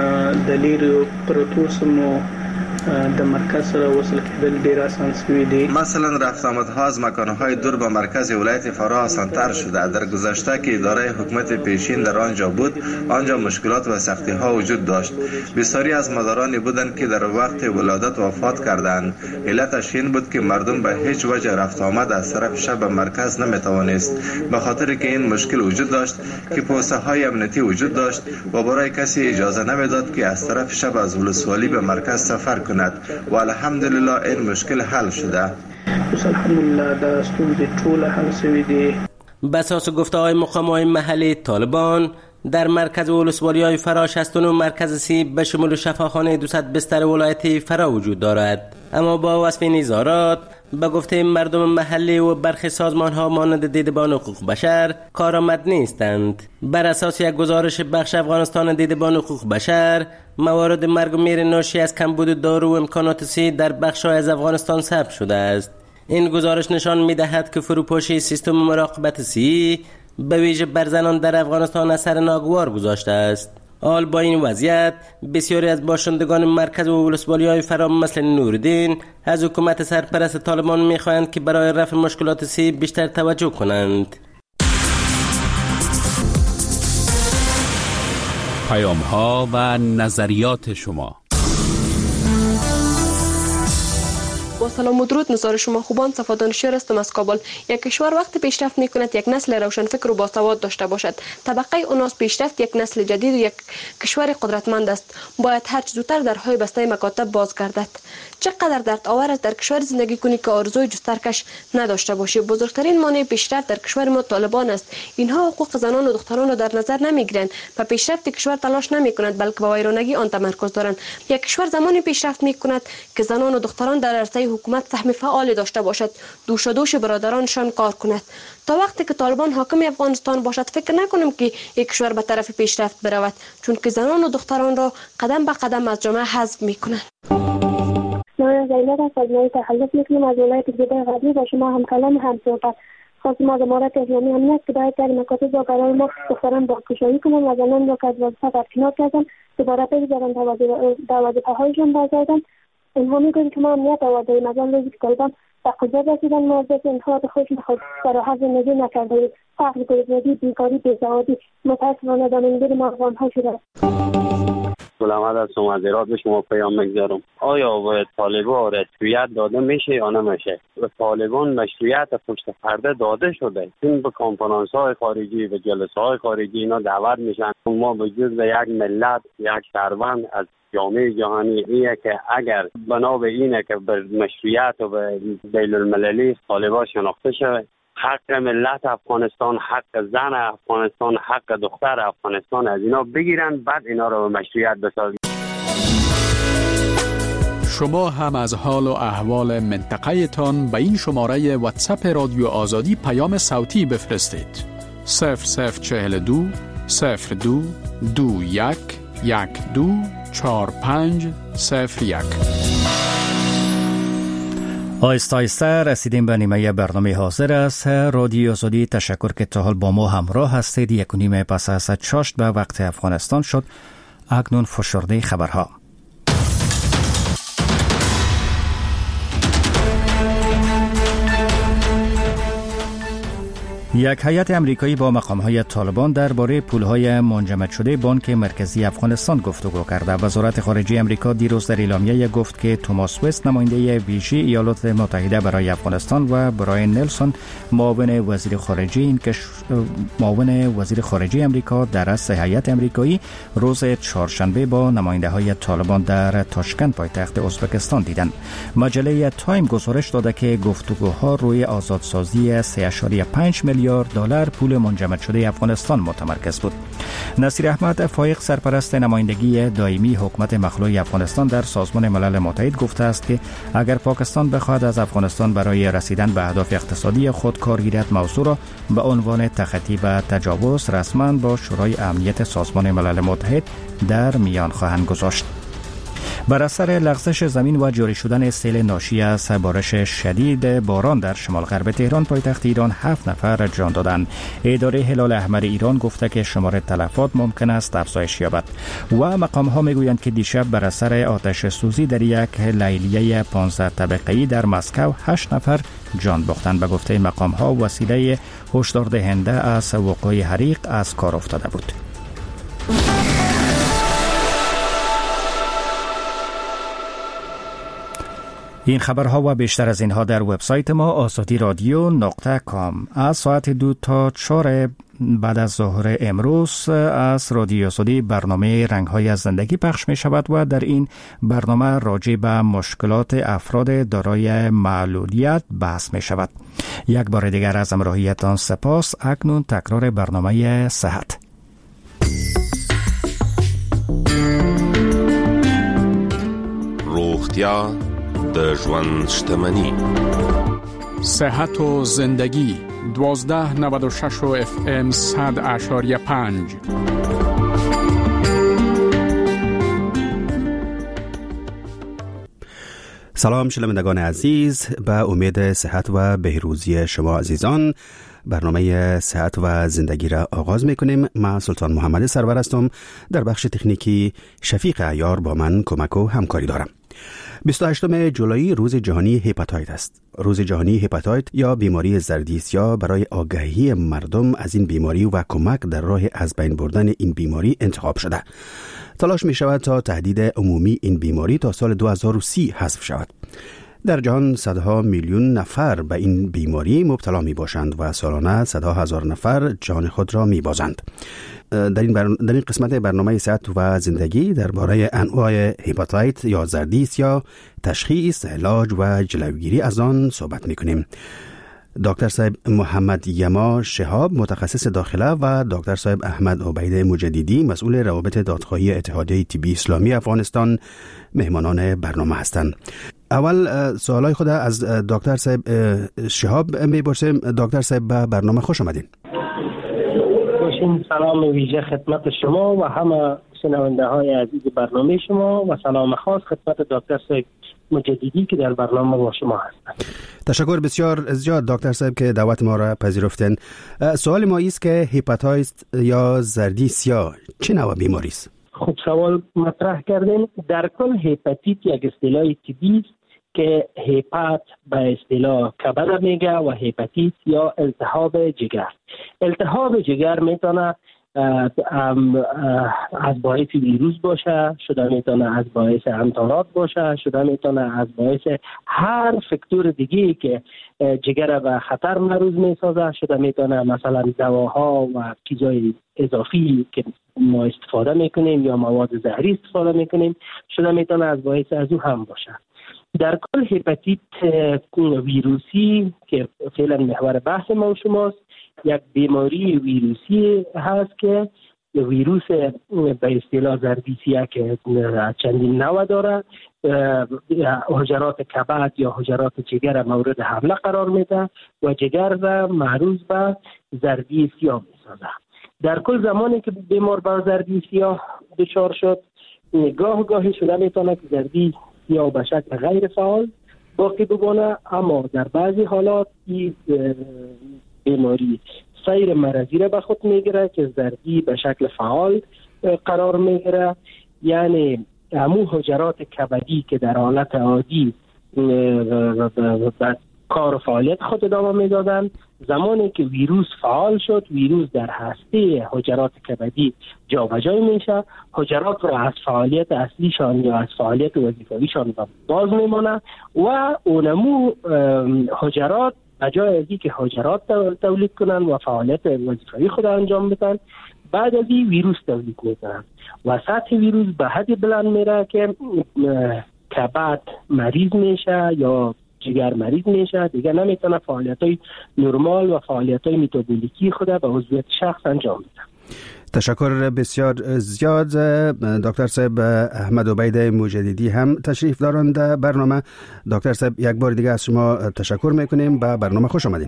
دلیل پروتوسمو در مرکز سره وصل کېدل ډیر آسان شوی دی. مثلا رفت آمدها از مکانهای دور به مرکز ولایت فرا آسان‌تر شده. در گذشته که اداره حکومت پیشین در آنجا بود، آنجا مشکلات و سختی‌ها وجود داشت. بسیاری از مدارانی بودند که در وقت ولادت وفات کردند. علتش این بود که مردم به هیچ وجه رفت آمد از طرف شب به مرکز نمی‌توانست، به خاطر که این مشکل وجود داشت که پوسته‌های امنیتی وجود داشت و برای کسی اجازه نمی‌داد که از طرف شب از ولسوالی به مرکز سفر کند. و الحمدلله این مشکل حل شده. الحمدلله دا ستونزې ټول حل شوی دی. به اساس گفته‌های مقام‌های محلی طالبان در مرکز ولسوالی‌های فرا 69 مرکز صحی به شمول شفاخانه 200 بستر ولایتی فرا وجود دارد، اما با وصف این اظهارات به گفته مردم محلی و برخی سازمان‌ها مانند دیدبان حقوق بشر کارآمد نیستند. بر اساس یک گزارش بخش افغانستان دیدبان حقوق بشر، موارد مرگ و میر ناشی از کمبود دارو و امکانات صحی در بخش‌های از افغانستان ثبت شده است. این گزارش نشان می‌دهد که فروپاشی سیستم مراقبت صحی به ویژه بر زنان در افغانستان اثر ناگوار گذاشته است. حال با این وضعیت بسیاری از باشندگان مرکز و ولسوالی‌های فرا مثل نوردین از حکومت سرپرست طالبان می‌خواهند که برای رفع مشکلات صحی بیشتر توجه کنند. پیام‌ها و نظریات شما. با سلام و درود، نظار شما خوبان. صفا دانشیار هستم از کابل. یک کشور وقتی پیشرفت میکند یک نسل روشنفکر و باسواد داشته باشد. طبقه اوناس پیشرفت یک نسل جدید و یک کشور قدرتمند است. باید هر زودتر درهای بسته مکاتب باز گردد. چقدر درد آور است در کشور زندگی کنی که آرزوی جسترکش نداشته باشی. بزرگترین مانع پیشرفت در کشور ما طالبان است. اینها حقوق زنان و دختران را در نظر نمیگیرند و پیشرفت کشور تلاش نمیکنند، بلکه به ویرانگی آن تمرکز دارند. یک کشور زمانی پیشرفت میکند که زنان و دختران در عرصه حکومت سهم فعال داشته باشد، دوش برادرانشان کار کند. تا وقتی که طالبان حاکم افغانستان باشد فکر نکنیم که یک کشور به طرف پیشرفت برود، چون که زنان و دختران را قدم به قدم از جامعه حذف میکنند. من زینب از تحلف میکنم از ولایت جده غربی با شما همکلام همصحبت. خواستم از امارات اسلامی امنیت که باید در مکاتب را برای ما دختران بازگشایی کنند و زنان را که از وظیفه برکنار کردند دوباره بگذارند در وظیفه‌هایشان بازگردند. اینها میگویند که ما امنیت آورده‌ایم، از آن روزی که طالبان به قدرت رسیدن ما از دست اینها به خودشون فراحت زندگی نکرده‌ایم. فقر، گرسنگی، بیکاری، بیسوادی متأسفانه زمینگیر ما افغان‌ها شده است. سلامت هستم، از ایراد به شما پیام میگذارم. آیا به طالبان مشروعیت داده میشه یا نمیشه؟ به طالبان مشروعیت پشت پرده داده شده. این به کنفرانس های خارجی و جلسه های خارجی اینا دعوت میشن. ما به جز یک ملت، یک شهروند از جامعه جهانی ایه که اگر بنا به اینه که به مشروعیت و به بین المللی طالبان شناخته شده، حق ملت افغانستان، حق زن افغانستان، حق دختر افغانستان از اینا بگیرن، بعد اینا رو به مشروعیت بسازن. شما هم از حال و احوال منطقه تان به این شماره واتساپ رادیو آزادی پیام صوتی بفرستید. 0042 02 21 124501. آهسته آهسته رسیدیم به نیمه برنامه حاضر است. رادیو آزادی تشکر که تا حال با ما همراه هستید. 1:30 پس از چاشت به وقت افغانستان شد. اکنون فشرده خبرها. یک هیئت امریکایی با مقام‌های طالبان درباره پول‌های منجمد شده بانک مرکزی افغانستان گفتگو کرده. وزارت خارجه امریکا دیروز در اعلامیه گفت که توماس وست نماینده ویژه ایالات متحده برای افغانستان و براین نلسون معاون وزیر خارجه امریکا در رأس هیئت امریکایی روز چهارشنبه با نماینده‌های طالبان در تاشکند پایتخت ازبکستان دیدند. مجله تایم گزارش داده که گفتگوها روی آزادسازی 3.5 میلیارد دلار پول منجمد شده افغانستان متمرکز بود. نصیر احمد فایق سرپرست نمایندگی دائمی حکومت مخلوع افغانستان در سازمان ملل متحد گفته است که اگر پاکستان بخواهد از افغانستان برای رسیدن به اهداف اقتصادی خود کار گیرد، موضوع را به عنوان تخطی به تجاوز رسما با شورای امنیت سازمان ملل متحد در میان خواهند گذاشت. بر اثر لغزش زمین و جاری شدن سیل ناشی از بارش شدید باران در شمال غرب تهران پایتخت ایران 7 نفر جان دادند. اداره هلال احمر ایران گفته که شمار تلفات ممکن است افزایش یابد و مقام‌ها میگویند که دیشب بر اثر آتش سوزی در یک لیلیه 15 طبقه‌ای در مسکو 8 نفر جان باختند. به گفته مقام‌ها وسیله هشدار دهنده از وقوع حریق از کار افتاده بود. این خبرها و بیشتر از اینها در وبسایت ما azadi.radio.com. از ساعت 2 تا 4 بعد از ظهر امروز از رادیو آزادی برنامه رنگ‌های از زندگی پخش می شود و در این برنامه راجع به مشکلات افراد دارای معلولیت بحث می شود. یک بار دیگر از همراهیتان سپاس. اکنون تکرار برنامه صحت. روغتیا د ژوند شتمنی. صحت و زندگی 1296 و FM 100.5. سلام شنوندگان عزیز، به امید صحت و بهروزی شما عزیزان برنامه صحت و زندگی را آغاز میکنیم. من سلطان محمد سرور هستم. در بخش تکنیکی شفیق عیار با من کمک و همکاری دارم. 28 جولای روز جهانی هپاتیت است. روز جهانی هپاتیت یا بیماری زردیسیا برای آگاهی مردم از این بیماری و کمک در راه از بین بردن این بیماری انتخاب شده. تلاش می شود تا تهدید عمومی این بیماری تا سال 2030 حذف شود. در جهان صدها میلیون نفر به این بیماری مبتلا می باشند و سالانه صدها هزار نفر جان خود را می بازند. در این قسمت برنامه صحت و زندگی درباره انواع هپاتیت یا زردیسیا، تشخیص، علاج و جلوگیری از آن صحبت می‌کنیم. دکتر صاحب محمد یما شهاب متخصص داخله و دکتر صاحب احمد عبید مجددی مسئول روابط دادخواهی اتحادیه طبی اسلامی افغانستان مهمانان برنامه هستند. اول سوالای خود از دکتر صاحب شهاب می‌پرسیم. دکتر صاحب به برنامه خوش آمدین. سلام ویژه خدمت شما و همه شنونده های عزیز برنامه شما و سلام خاص خدمت دکتر صاحب مجددی که در برنامه با شما هستند. تشکر بسیار زیاد دکتر صاحب که دعوت ما را پذیرفتن. سوال ما است که هپاتیت یا زردیسیا چه نوع بیماری است؟ خب سوال مطرح کردین. در کل هپاتیت یک اصطلاح طبی است که هپات به اصطلاح کبد میگه و هپاتیت یا التهاب جگر. التهاب جگر میتونه از باعث ویروس باشه، شده میتونه از باعث انتانات باشه، شده میتونه از باعث هر فاکتور دیگه که جگر به خطر معرض میسازه، شده میتونه مثلا دواها و چیزای اضافی که ما استفاده میکنیم یا مواد زهری استفاده میکنیم، شده میتونه از باعث از او هم باشه. در کل هپاتیت ویروسی که فعلا محور بحث ما و شماست، یک بیماری ویروسی هست که ویروس به اصطلاح زردیسیا که چندین نوع داره، حجرات کبد یا حجرات جگر مورد حمله قرار میده و جگر را معروض به زردیسیا میسازه. در کل زمانی که بیمار با زردی سیاه دچار شد، گاهی شده میتونه که زردی سیاه به شکل غیر فعال باقی بمانه، اما در بعضی حالات این بیماری سیر مرضی را به خود میگیره که زردی به شکل فعال قرار میگیره. یعنی همون حجرات کبدی که در حالت عادی کار و فعالیت خود ادامه میدادن، زمانی که ویروس فعال شد، ویروس در هسته حجرات کبدی جابجا میشه، حجرات رو از فعالیت اصلیشان یا از فعالیت وظیفویشان باز میمونه و اونمو حجرات بجای از اینکه حجرات تولید کنن و فعالیت وظیفوی خود انجام بدن، بعد از این ویروس تولید میکنن و سطح ویروس به حد بلند میره که کبد مریض میشه یا جگر مریض میشه، دیگه نمیتونه فعالیت‌های نرمال و فعالیت‌های متابولیکی خود به عضویت شخص انجام بده. تشکر بسیار زیاد. دکتر صاحب احمد عبید مجددی هم تشریف دارند در برنامه. دکتر صاحب یک بار دیگه از شما تشکر میکنیم، به برنامه خوش آمدین.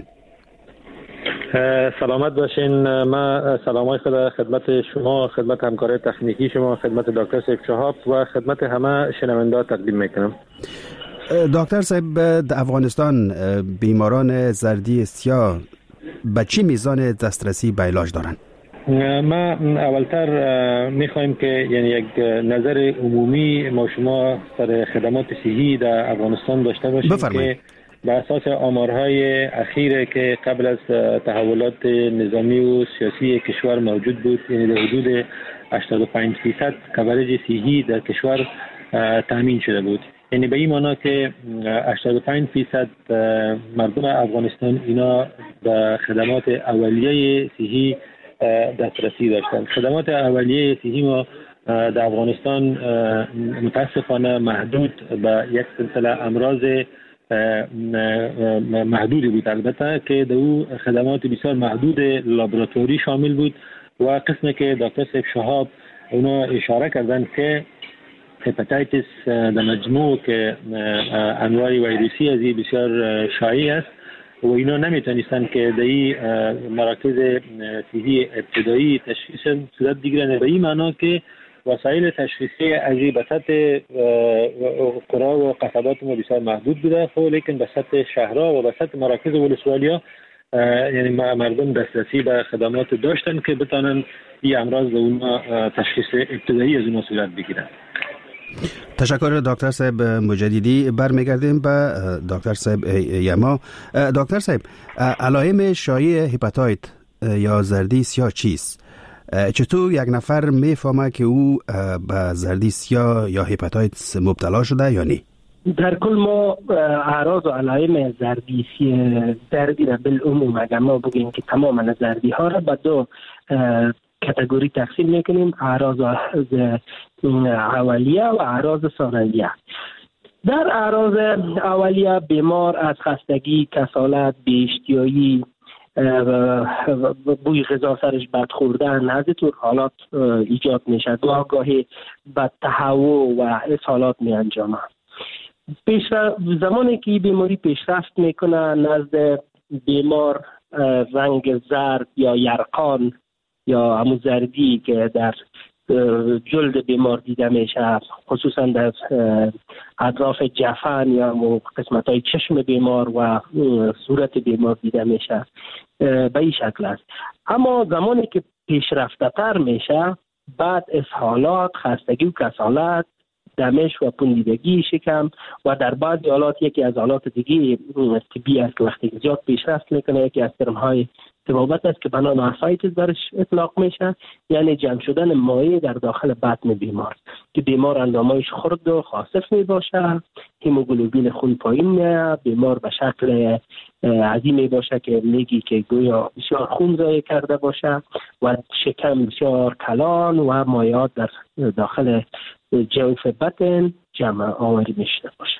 سلامت باشین. من سلامای خود خدمت شما، خدمت همکار تکنیکی شما، خدمت دکتر صاحب شهاب و خدمت همه شنونده تقدیم میکنم. دکتر صاحب، در افغانستان بیماران زردی سیاه به چی میزان دسترسی به علاج دارند؟ ما اولتر میخوایم که یعنی یک نظر عمومی ما شما سر خدمات صحی در افغانستان داشته باشیم. بفرمایید. که به اساس آمارهای اخیره که قبل از تحولات نظامی و سیاسی کشور موجود بود، یعنی در حدود 85% کوریج صحی در کشور تامین شده بود. یعنی به این معنا که 85% مردم افغانستان اینا به خدمات اولیه صحی دسترسی داشتند. خدمات اولیه صحی ما در افغانستان متاسفانه محدود به یک سلسله امراض محدودی بود، البته که در او خدمات بسیار محدود لابراتوری شامل بود و قسمی که دکتر صاحب شهاب اونا اشاره کردن که هپاتیتس در مجموع که انواع ویروسی از این بسیار شایع است و اینا نمیتونستن که در این مراکز صحی ابتدایی تشخیص صورت بگیرن، به این معنا که وسایل تشخیصی از این به سطح قرى و قصبات ما بسیار محدود بوده، خب لیکن به سطح شهرها و به سطح مراکز ولسوالیا یعنی مردم دسترسی به خدمات داشتن که بتانن این امراض و اونا تشخیص ابتدایی از اونا صورت بگیرن. تشکر دکتر صاحب مجددی. برمیگردیم به دکتر صاحب یما. دکتر صاحب، علائم شایع هپاتیت یا زردی سیاه چیست؟ چطور یک نفر میفهمه که او به زردی سیاه یا هپاتیت مبتلا شده یا نه؟ در کل ما اعراض و علائم زردی را بالعموم اگر ما بگیم که تمام زردی ها را به دو کاتگوری تقسیم میکنیم: اعراض اولیه و اعراض ثانویه. در اعراض اولیه بیمار از خستگی، کسالت، بی‌اشتیایی، بوی غذا سرش بد خوردن، از طور حالات ایجاد میشه. گاهی به تهوع و اسهالات می انجامه. زمانی که بیماری پیشرفت میکنه، نزد بیمار رنگ زرد یا یرقان یا همون زردی که در جلد بیمار دیده میشه، خصوصا در اطراف جفن یا قسمت های چشم بیمار و صورت بیمار دیده میشه، به این شکل است. اما زمانی که پیشرفته تر میشه، بعد اسهالات، خستگی و کسالت، دمش و پوندیدگی شکم و در بعضی حالات یکی از حالات دیگه طبی است که وقتی زیاد پیشرفت میکنه، یکی از ترم‌های طبابت است که به نام اسایتس درش اطلاق میشه، یعنی جمع شدن مایع در داخل بطن بیمار که بیمار اندامایش خرد و خاصف میباشه، هیموگلوبین خون پایین میاد، بیمار به شکل عظیمی باشه که میگی که گویا بسیار خون ضایع کرده باشه و شکم بسیار کلان و مایعات در داخل جوف بطن جمع آوری میشده باشه.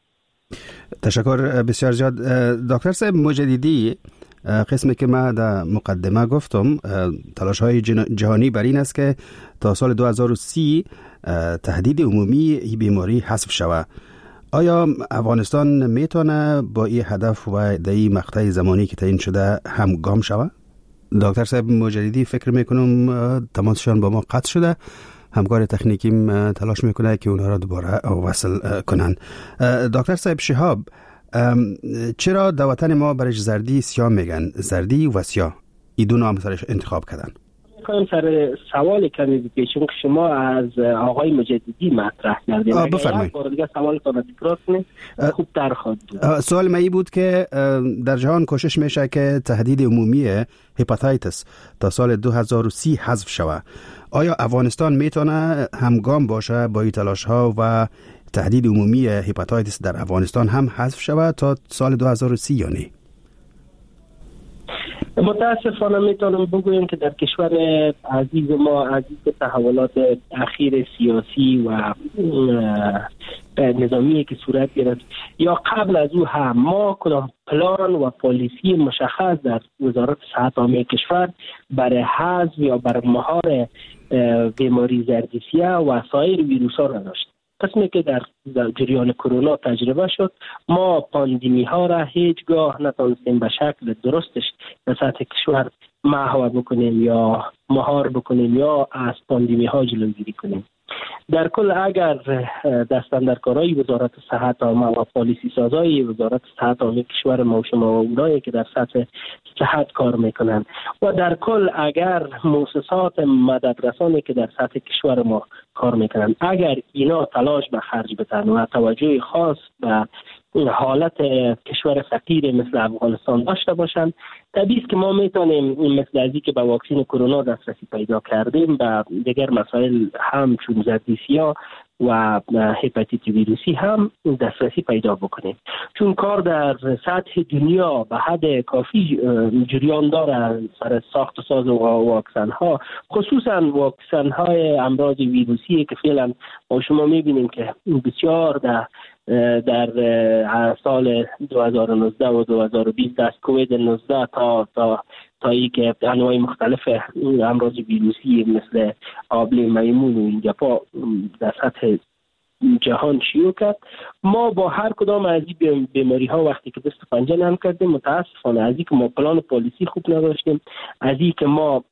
تشکر بسیار زیاد. دکتر صاحب مجددی، قسمی که ما در مقدمه گفتم، تلاش های جهانی بر این است که تا سال 2030 تهدید عمومی این بیماری حذف شود. آیا افغانستان میتونه با این هدف و در این مقطع زمانی که تعیین شده هم گام شود؟ دکتر صاحب مجددی فکر میکنم تماسشان با ما قطع شده. همکار تکنیکیم تلاش میکنه که اونها را دوباره وصل کنن. دکتر صاحب شهاب، چرا در وطن ما برش زردی سیاه میگن؟ زردی و سیاه این دو نام سرش انتخاب کردن. میخوایم سر سوال کمی بپیچیم که شما از آقای مجددی مطرح کردید. بفرمایید. بار دیگه سوالتون تکرار کنید خوب تر خواهد بود. سوال من بود که در جهان کوشش میشه که تهدید عمومی هپاتیتس تا سال 2030 حذف شود. آیا افغانستان میتونه همگام باشه با این تلاش ها و تهدید عمومی هپاتیتس در افغانستان هم حذف شود تا سال 2030 یا نه؟ متاسفانه میتونم بگویم که در کشور عزیز ما، عزیز تحولات اخیر سیاسی و نظامی که صورت گرفت یا قبل از او هم ما کدام پلان و پالیسی مشخص در وزارت صحت عامه کشور برای حذف یا برای مهار بیماری زردیسیه و سایر ویروس ها نداشت. قسمی که در جریان کرونا تجربه شد، ما پاندمی ها را هیچگاه نتونستیم به شکل درستش در سطح کشور محو بکنیم یا مهار بکنیم یا از پاندمی ها جلوگیری کنیم. در کل اگر دستاندرکارای وزارت صحت عامه و پالیسی سازای وزارت صحت عامه کشور ما و شما و اونایی که در سطح صحت کار میکنن و در کل اگر مؤسسات مددرسانی که در سطح کشور ما کار میکنن، اگر اینا تلاش به خرج بدن و توجه خاص به حالت کشور فقیر مثل افغانستان داشته باشن، طبیعی است که ما میتونیم مثل ازی که به واکسن کرونا دسترسی پیدا کردیم به دیگر مسائل هم چون زردیسیا و هپاتیت ویروسی هم دسترسی پیدا بکنیم. چون کار در سطح دنیا به حد کافی جریان داره سر ساخت و ساز واکسن ها، خصوصا واکسن های امراض ویروسی که فعلا ما شما میبینیم که بسیار در سال 2019 و 2020 از کووید 19 تا ای که انواع مختلف امراض ویروسی مثل آبله میمون و اینجاپا در سطح جهان شیوع کرد، ما با هر کدام از این بیماری ها وقتی که دست پنجه نرم کردیم، متاسفانه از این که ما پلان پالیسی خوب نداشتیم، از این که ما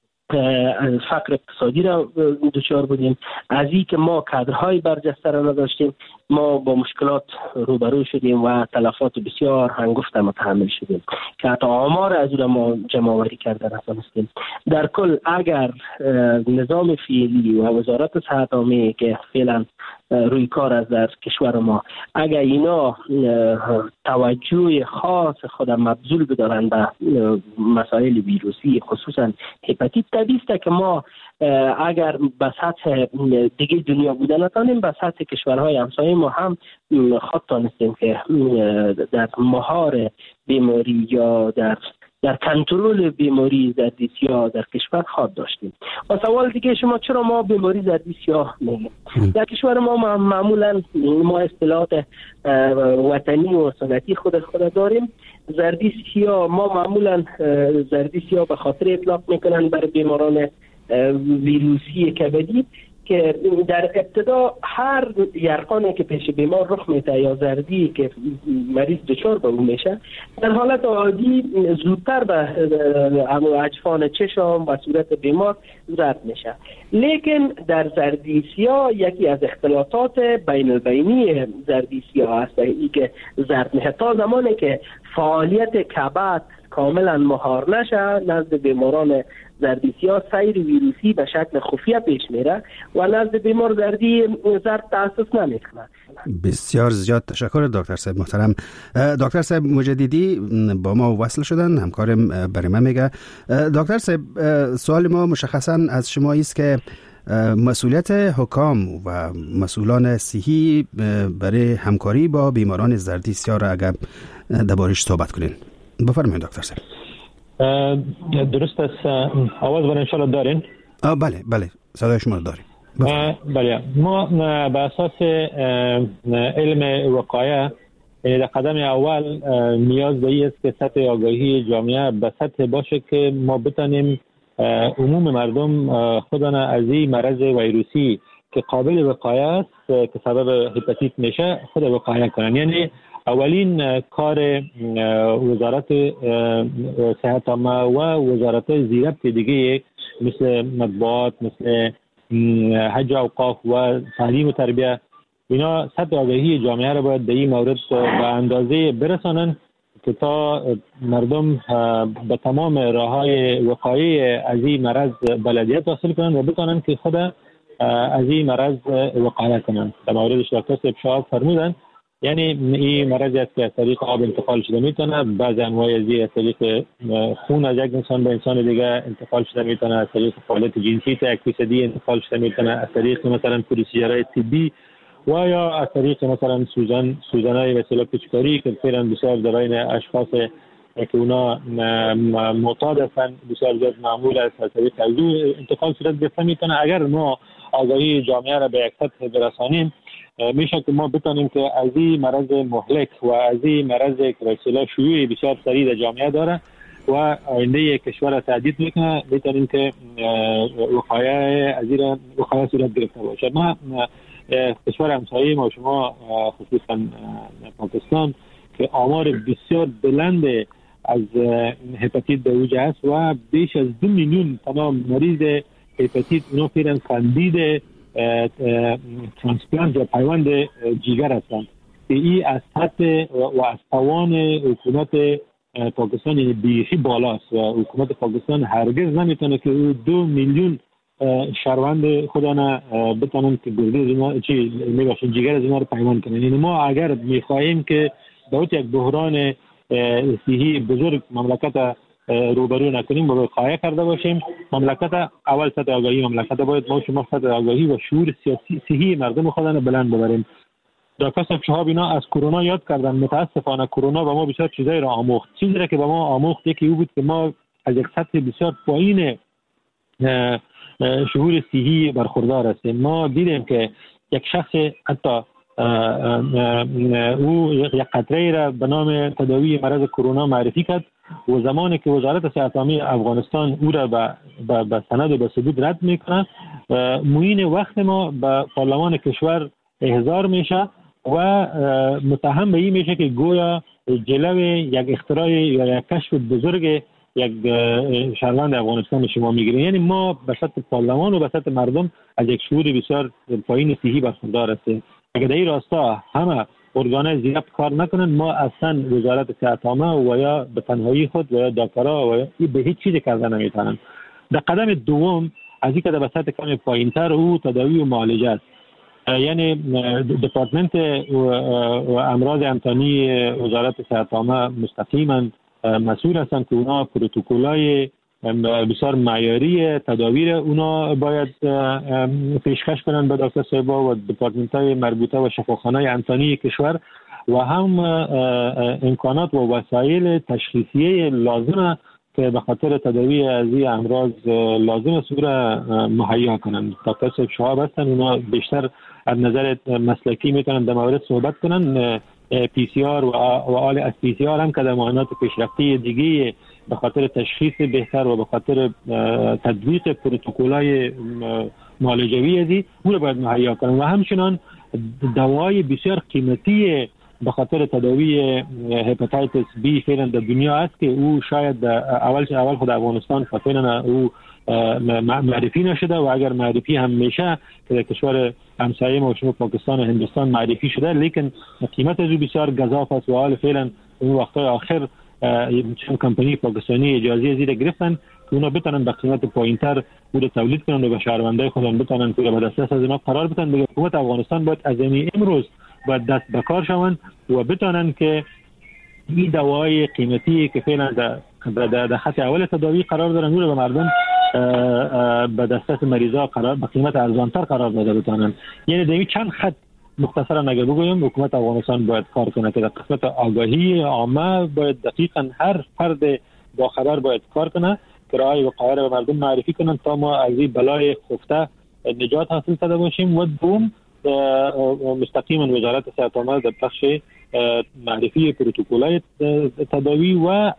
فقر اقتصادی را دچار بودیم، از این که ما کادرهای برجسته را نداشتیم، ما با مشکلات روبرو شدیم و تلفات بسیار هنگفت متحمل شدیم که حتی آمار از اون ما جمع آوری کرده نتونستیم. در کل اگر نظام فعلی و وزارت صحت عامه که فعلا روی کار از در کشور ما، اگر اینا توجه خاص خود مبذول بدارن به مسائل ویروسی خصوصا هپاتیت، طبیعی است که ما اگر به سطح دیگه دنیا بودن نتانیم، به سطح کشورهای همسایه ما هم خود تانستیم که در مهار بیماری یا در کنترل بیماری زردیسیا در کشور خود داشتیم. و سوال دیگه شما چرا ما بیماری زردیسیا میگیم؟ در کشور ما معمولا ما اصطلاحات وطنی و سنتی خود داریم. زردیسیا ما معمولا زردیسیا به خاطر اطلاق میکنن بر بیماران ویروسی کبدی که در ابتدا هر یرقانی که پیش بیمار رخ میده یا زردی که مریض دچار به اون میشه، در حالت عادی زودتر به اجفان چشم و صورت بیمار زرد میشه. لیکن در زردیسیا یکی از اختلاطات بین البینی زردیسیا هست ای که زرد میشه تا زمانی که فعالیت کبد کاملا مهار نشه نزد بیماران زردیسیا سیر ویروسی به شکل خفیه پیش میره و نزد بیمار زرد تأسس نمیکنه. بسیار زیاد تشکر دکتر صاحب محترم. دکتر صاحب مجددی با ما وصل شدن، همکارم برای من میگه. دکتر صاحب سوال ما مشخصا از شما است که مسئولیت حکام و مسئولان صحی برای همکاری با بیماران زردیسیا را اگر دربارش صحبت کنین. بفرمایید دکتر صاحب. درست است. آواز برای انشاءالله دارین؟ بله صدای شما رو داریم. بله، ما به اساس علم وقایه در قدم اول نیاز به این است که سطح آگاهی جامعه به سطح باشه که ما بتانیم عموم مردم خودن از این مرض ویروسی که قابل وقایه است که سبب هپاتیت میشه خود وقایه کنن. یعنی اولین کار وزارت صحت عامه و وزارت زیربط دیگه مثل مطبوعات، مثل حج اوقاف و تعلیم و تربیه، اینا سطح آگاهی جامعه را باید به این مورد به اندازه برسانن که تا مردم به تمام راههای وقایع از این مرض بلدیت حاصل کنن و بتونن که خود از این مرض وقایع کنن. در موردش دکتر صاحب شهاب فرمودن یعنی این مرضی است که از طریق آب انتقال شده میتونه، بعضی انواع از طریق خون از یک انسان به انسان دیگه انتقال شده میتونه، از طریق فعالیت جنسی تا 1% انتقال شده میتونه، از طریق مثلا پروسیجرهای طبی و یا از طریق مثلا سوزنهای به اصطلاح پیچکاری که فعلا بسیار در بین اشخاص که اونا معتاد هستند بسیار زیاد معمول است، از طریق انتقال صورت گرفته میتونه. اگر ما آگاهی جامعه را به یک سطح برسانیم میشه که ما بتونیم که از این مرض مهلک و از این مرض که به اصطلاح شیوع بسیار سریع در جامعه داره و آینده کشور را تهدید میکنه بتونیم که وقایع از این وقایع صورت گرفته باشه. ما کشور همسایه ما شما خصوصا پاکستان که آمار بسیار بلند از هپاتیت در اوج است و بیش از 2 میلیون تمام مریض هپاتیت اونا فعلا کاندید ترانسپلانت یا پیوند جگر هستند که این از سطح و از توان حکومت پاکستان یعنی بیخی بالاست و حکومت پاکستان هرگز نمیتونه که 2 میلیون شهروند خودانه بتونن که گرده از اینا جگر از اینا رو پیوند کنن. یعنی ما اگر میخواهیم که باید یک بحران صحی بزرگ مملکت روبرو نکنیم و وقایع کرده باشیم، مملکت اول سطح آگاهی مملکت باید ما شما سطح آگاهی و شعور سیاسی صحی مردم خودانه بلند ببریم. دکتر صاحب شهاب اینا از کرونا یاد کردن. متاسفانه کرونا به ما بسیار چیزایی را آموخت. چیزی را که به ما آموخت یکی او بود که ما از یک سطح بسیار پایین شعور صحی برخوردار هستیم. ما دیدیم که یک شخص حتی او یک قطره را به نام تداوی مرض کرونا معرفی کرد و زمانی که وزارت صحت عامه افغانستان او را به سند و به ثبوت رد میکنه معین وقت ما به پارلمان کشور احضار میشه و متهم به این میشه که گویا جلو یک اختراع یا یک کشف بزرگ یک شهروند افغانستان شما میگیره. یعنی ما به سطح پارلمان و به سطح مردم از یک شعور بسیار پایین صحی برخوردار هستیم. اگر در این راستا همه ارگان‌های زیربط کار نکنن ما اصلا وزارت صحت عامه و یا به تنهایی خود و یا دکترها و به هیچ چیزی کرده نمیتونن. در قدم دوم از این که در سطح کم پایینتر او تداوی و معالجه است. یعنی دپارتمنت و امراض انتانی وزارت صحت عامه مستقیما مسئول هستند که اونا پروتکل‌های بسیار معیاری تداوی اونا باید پیشکش کنند به دکتر صاحبا و دپارتمنت‌های مربوطه و شفاخانه‌های انتانی کشور و هم امکانات و وسایل تشخیصی لازمه که به خاطر تداوی از این امراض لازم است او را مهیا کنند. دکتر صاحب شهاب هستند اونا بیشتر از نظر مسلکی میتونن در مورد صحبت کنن. پی سی آر و آل از پی سی آر هم که در معاینات پیشرفته دیگه به خاطر تشخیص بهتر و به خاطر تطبیق پروتکل‌های معالجوی ازی او را باید مهیا کنن و همچنان دوای بسیار قیمتی به خاطر تداوی هپاتیتس بی فعلا در دنیا است که او شاید اول خود افغانستان فعلا او معرفی نشده و اگر معرفی هم میشه که در کشور همسایه ما شما پاکستان و هندوستان معرفی شده لیکن قیمت از او بسیار گزاف است و حال فعلا اون وقتای آخر چند کمپانی پاکستانی اجازه زیر گرفتن که اونا بتونن به قیمت پایینتر بود تولید کنن و به شهروندای خودشون بتونن که به دسترس از اینا قرار بدن. به حکومت افغانستان باید از امروز باید دست به کار شوند و بتونن که این دوای قیمتی که فعلا در خط اول تداوی قرار دارن اون رو به مردم به دسترس مریضا قرار به قیمت ارزانتر قرار داده بتونن. یعنی در این چند خط مختصرا اگر بگویم حکومت افغانستان باید کار کنه که در قسمت آگاهی عامه باید دقیقاً هر فرد با خبر باید کار کنه که راه وقایع به مردم معرفی کنن تا ما از این بلای خفته نجات حاصل کرده باشیم. و دوم مستقیما وزارت صحت عامه در بخش معرفی پروتکل‌های تداوی و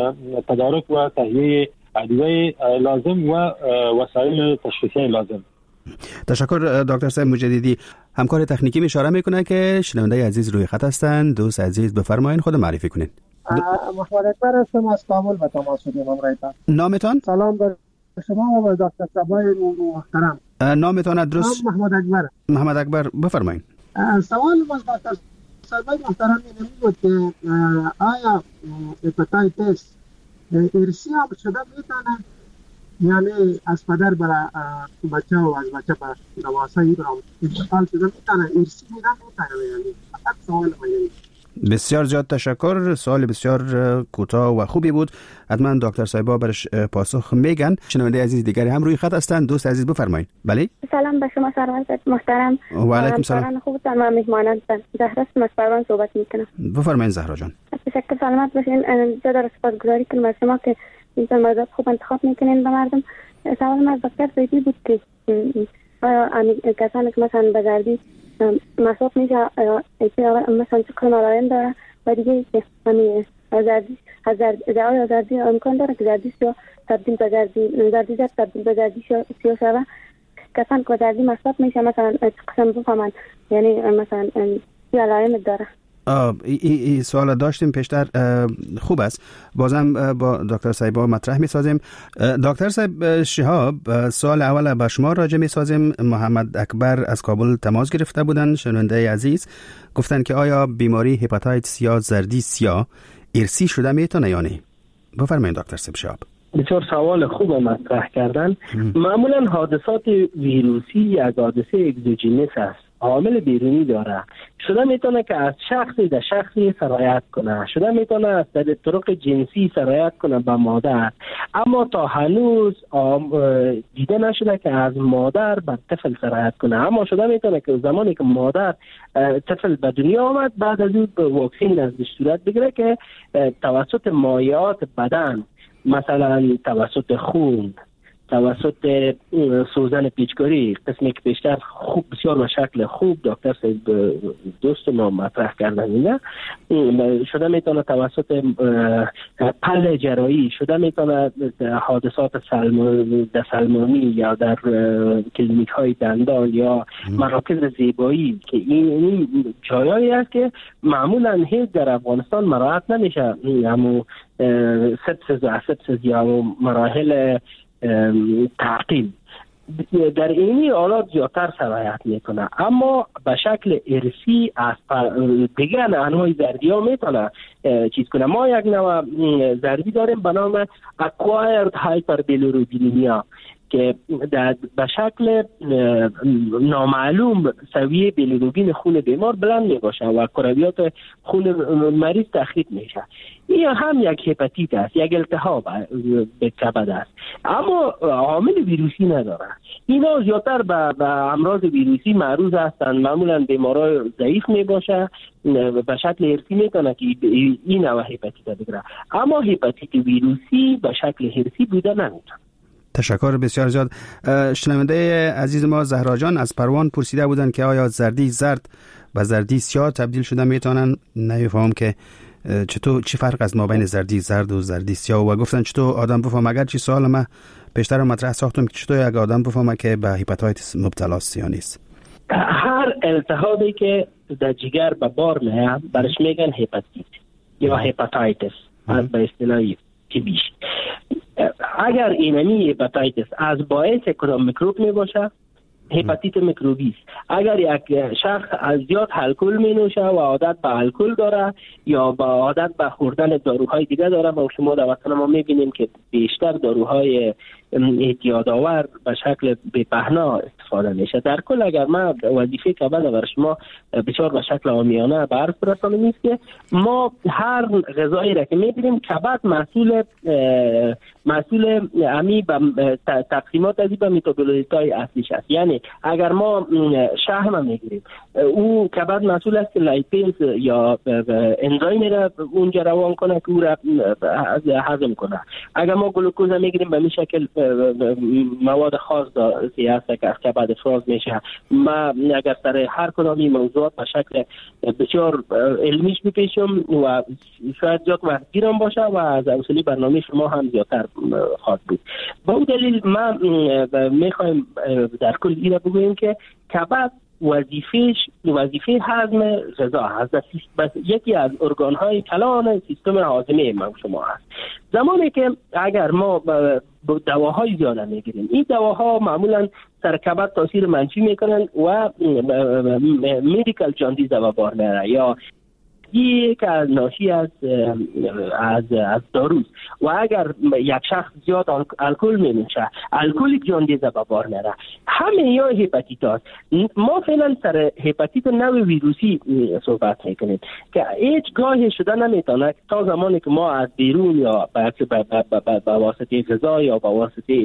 تدارک و تهیه ادویه لازم و وسایل تشخیصی لازم. تشکر دکتر صاحب مجددی. همکار تکنیکی اشاره میکنه که شنونده عزیز روی خط هستند. دوست عزیز بفرمایید خود معرفی کنین. محمد اکبر هستم از کابل به تماس شدیم امرایتان. نامتان؟ سلام بر شما و بر دکتر صبای محترم. نامتان ادرس؟ محمد اکبر. محمد اکبر بفرمایید. سوال از دکتر صبای محترم این بود که آیا هپاتیتس ارثی هم شده میتونه، یعنی از پدر برای بچه و از بچه به نواسایی برام انتقال شده میتونه ارثی میتونه، یعنی فقط سوال من. بسیار زیاد تشکر. سوال بسیار کوتاه و خوبی بود. حتما دکتر صاحبا برش پاسخ میگن. شنونده عزیز دیگری هم روی خط هستند. دوست عزیز بفرمایید. بله. سلام به شما سرورت محترم. و علیکم سلام. خوبتان و مهمانانتان. زهرا هستم از پروان صحبت میکنم. بفرمایید زهرا جان. تشکر، سلامت باشین. جدا سپاسگزاری کنم از شما که این موضوعات خوب انتخاب میکنین به مردم. سوال من از دکتر صاحبی بود که کسانی که مثلا به زردی مصرف میشه مثلا چه مرایم داره و دیگه که همین زردی امکان داره که زردی سیاه تبدیل به زردی زرد تبدیل به زردی سیاه شده. کسانی که زردی مصرف میشه مثلا چه قسم بفهمن، یعنی مثلا چه علائم داره. این سوال داشتیم پیشتر. خوب است، بازم با دکتر صاحبا مطرح می‌سازیم. دکتر صاحب شهاب، سوال اول با شما راجع می‌سازیم. محمد اکبر از کابل تماس گرفته بودن، شنونده عزیز گفتن که آیا بیماری هپاتیتس یا زردی سیاه ارثی شده میتونه یا نه؟ بفرمایید دکتر صاحب شهاب. بسیار سوال خوب مطرح کردن. معمولا حادثات ویروسی یک حادثه اگزوژینس است، عامل بیرونی داره. شده میتونه که از شخصی در شخصی سرایت کنه، شده میتونه از طرق جنسی سرایت کنه به مادر، اما تا هنوز دیده نشده که از مادر به طفل سرایت کنه. اما شده میتونه که زمانی که مادر طفل به دنیا آمد بعد از اون واکسین ازش صورت بگیره که توسط مایعات بدن، مثلا توسط خون، توسط سوزن پیچکاری، قسمی که بیشتر خوب بسیار به شکل خوب دکتر صاحب دوست ما مطرح کردن اینه، شده میتونه توسط پل جراحی، شده میتونه حادثات سلمانی یا در کلینیک های دندان یا مراکز زیبایی که این جایایی است که معمولا هیچ در افغانستان مراعات نمیشه، همون سپسیس و اسپسیس یا مراحل تعقیم در اینی حالات زیادتر سرایت میکنه. اما به شکل ارثی از دیگه انواع زردی ها میتونه چیز کنه. ما یک نوع زردی داریم به نام acquired hyperbilirubinemia که به شکل نامعلوم سویه بیلیروبین خون بیمار بلند می باشه و کرویات خون مریض تخریب میشه. این هم یک هپاتیت است، یک التهاب به کبد است، اما عامل ویروسی نداره. اینا زیادتر به امراض ویروسی معروض هستند. معمولا بیمارای ضعیف می باشه، به شکل ارثی میتونه که این نوع هپاتیت بگیره، اما هپاتیت ویروسی به شکل ارثی بوده نمیتونه. تشکر بسیار زیاد. شنونده عزیز ما زهرا جان از پروان پرسیده بودن که آیا زردی زرد و زردی سیاه تبدیل شده میتونن؟ نمیفهم که چطور چی فرق از ما بین زردی زرد و زردی سیاه، و گفتن چطور آدم بفهم. اگر چی سوال ما پیشتر مطرح ساختم که چطور یک آدم بفهمه که به هپاتیتس مبتلا است یا نیست. هر التهابی که در جگر به بار میاد برش میگن هپاتیت یا هپاتیتس به اصطلاح طبیش. اگر اینمی هپاتیتس از باعث کدام میکروب می باشه، هپاتیت میکروبی است. اگر یک شخص از زیاد الکل می نوشه و عادت به الکل داره یا با عادت به خوردن داروهای دیگه داره، و شما در وطن ما میبینیم که بیشتر داروهای اعتیادآور به شکل بپهنا استفاده میشه. در کل اگر ما وظیفه کبد برای شما بسیار به شکل عامیانه به عرض برسانم است که ما هر غذایی را که میبینیم کبد مسئول امی به تقسیمات ازی به متابولیت های اصلیش است. یعنی اگر ما شحم میگیریم، او کبد مسئول است که لایپیز یا انزایم را اونجا روان کنه که او را هضم کنه. اگر ما گلوکوز میگیریم به این شکل مواد خاص هست که از کبد افراز میشه. ما اگر سر هر کدام این موضوعات به شکل بسیار علمیش بپیشم و شاید زیاد وقت گیرم باشه و از اصولی برنامه شما هم زیادتر خواهد بود. با اون دلیل ما میخوایم در کل ایره بگوییم که کبد وظیفه هضم غذا هست. یکی از ارگان‌های کلان سیستم هاضمه ما شما هست. زمانی که اگر ما دواهای زیاده میگیریم، این دواها معمولا سر کبد تاثیر منفی میکنن و مدیکال جاندیز به بار میاره یا یک از ناشی از داروست و اگر یک شخص زیاد الکل می‌نوشه الکلیک جاندیز به بار میاره. همه یا هپاتیت هست. ما فعلا سر هپاتیت نوع ویروسی صحبت میکنیم که هیچ گاهی شده نمیتونه تا زمانی که ما از بیرون یا به واسطه غذا یا به واسطه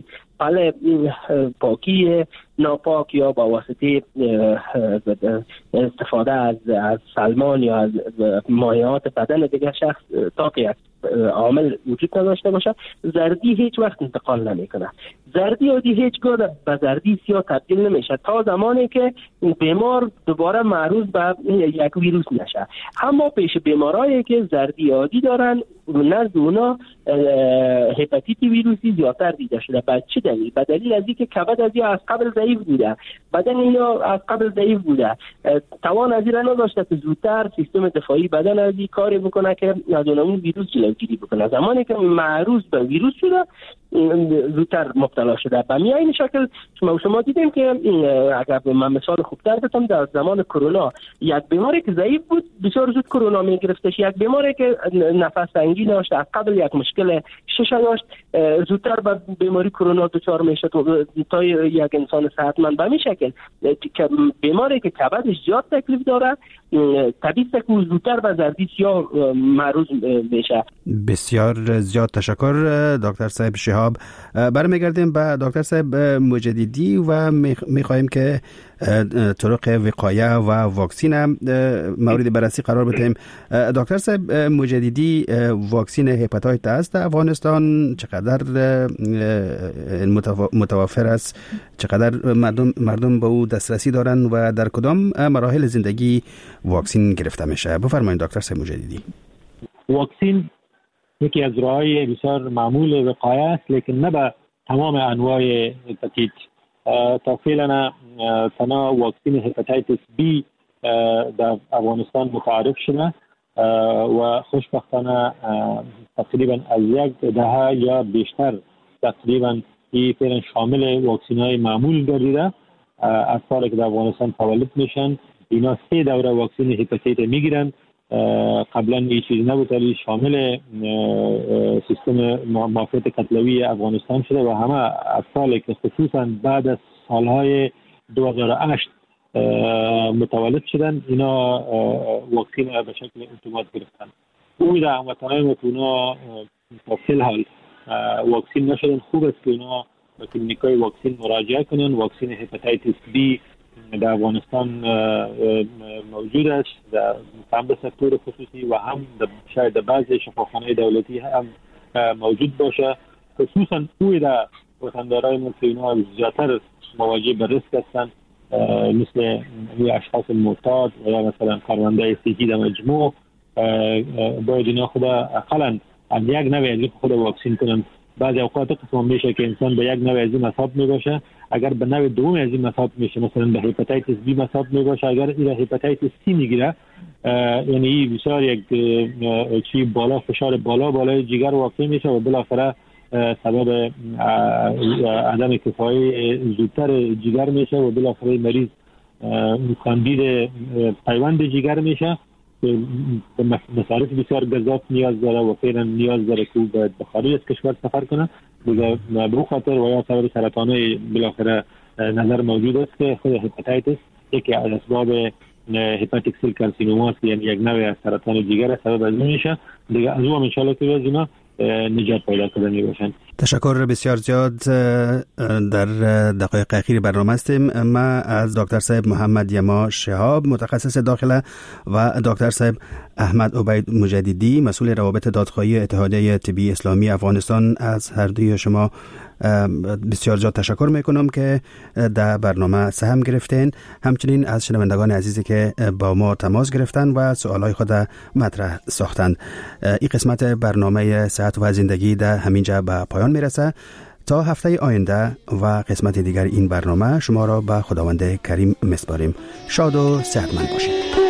پاکی ناپاک یا با واسطه استفاده از سلمان یا از مایعات بدن دیگر شخص تا که یک عامل وجود نداشته باشه، زردی هیچ وقت انتقال نمیکنه. زردی عادی هیچگاه به زردی سیاه تبدیل نمیشه تا زمانی که بیمار دوباره معروض به یک ویروس نشه. اما پیش بیمارایی که زردی عادی دارن نزد اونا هپاتیت ویروسی زیادتر دیده شده. به چه دلیل؟ به دلیل از اینکه کبد از از قبل ضعیف بوده، بدن اینا از قبل ضعیف بوده، توان از این نداشته که زودتر سیستم دفاعی بدن از این کاری بکنه که از اون ویروس جلوگیری بکنه. زمانی که معروض به ویروس شده زودتر مبتلا شده. به این شکل شما دیدیم که اگر من مثال خوبتر بزنم، در زمان کرونا یک بیماری که ضعیف بود بسیار زود کرونا میگرفتش. یک بیماری که نفس تنگی داشت از قبل یک مشکل شش داشت زودتر به بیماری کرونا دچار میشه تا یک انسان صحتمند. به این شکل که بیماری که کبدش زیاد تکلیف داره طبیعی است که زودتر به زردی سیاه معروض میشه. بسیار زیاد تشکر دکتر صاحب شهاب. برمیگردیم به دکتر صاحب مجددی و میخواهیم که طرق وقایه و واکسین هم مورد بررسی قرار بدیم. دکتر صاحب مجددی، واکسین هپاتیت است در افغانستان چقدر متوفر است؟ چقدر مردم به او دسترسی دارند و در کدام مراحل زندگی واکسین گرفته میشه؟ بفرمایید دکتر صاحب مجددی. واکسین یکی از راه‌های بسیار معمول وقایه است، لیکن نه به تمام انواع هپاتیت. تا فعلا تنها واکسین هپاتیتس بی در افغانستان متعارف شده و خوشبختانه تقریبا از یک دهه یا بیشتر تقریبا این فعلا شامل واکسین‌های معمول گردیده. اطفالی که در افغانستان تولد میشن اینا 3 دوره واکسین هپاتیت میگیرن. قبلا این چیز نبود ولی شامل سیستم معافیت کتلوی افغانستان شده و همه اطفالی که خصوصا بعد از سالهای 2008 متولد شدن اینا واکسین به شکل اتومات گرفتن. اون در هموطنان که اونا فی الحال واکسین نشدن خوب است که اونا به کلینیکای واکسین مراجعه کنن. واکسین هپاتیتس بی در افغانستان موجود است در هم به سکتور خصوصی و هم شاید در بعضی شفاخانه دولتی هم موجود باشه. خصوصا اوی در وطندارای ما که اینا زیادتر مواجه به ریسک هستند مثل اشخاص معتاد و یا مثلا کارمندای صحی در مجموع باید اینا خود اقلا یک نوع از خود واکسین کنن. بعضی اوقات قسم میشه که انسان به یک نوع از این مصاب میباشه، اگر به نوع دوم از این مصاب میشه مثلا به هپاتیتس بی مصاب میباشه، اگر این هپاتیتس سی میگیره یعنی بسیار یک چی بالا فشار بالای جگر واقع میشه و بالاخره سبب عدم کفایی زودتر جگر میشه و بالاخره مریض کاندید پیوند جگر میشه. مصارف بسیار گذاف نیاز داره و فعلا نیاز داره که به خارج از کشور سفر کنه. به خاطر و یا سبب سرطان بالاخره نظر موجود است که خود هپاتیتس یکی از اسباب هپاتیک سیل کارسینوما است، یعنی یک نوع از سرطان جگر سبب از اون میشه دیگه. از اون ان شاء الله که اینا نجات پیدا کردنی باشن. تشکر بسیار زیاد. در دقایق اخیر برنامه هستیم. ما از دکتر صاحب محمد یما شهاب متخصص داخله و دکتر صاحب احمد عبید مجددی مسئول روابط دادخواهی اتحادیه طبی اسلامی افغانستان، از هر دوی شما بسیار زیاد تشکر میکنم که در برنامه سهم گرفتین. همچنین از شنوندگان عزیزی که با ما تماس گرفتن و سوالای خود مطرح ساختند. این قسمت برنامه صحت و زندگی در همینجا به پایان میرسه. تا هفته آینده و قسمت دیگر این برنامه شما را به خداوند کریم میسپاریم. شاد و صحتمند باشید.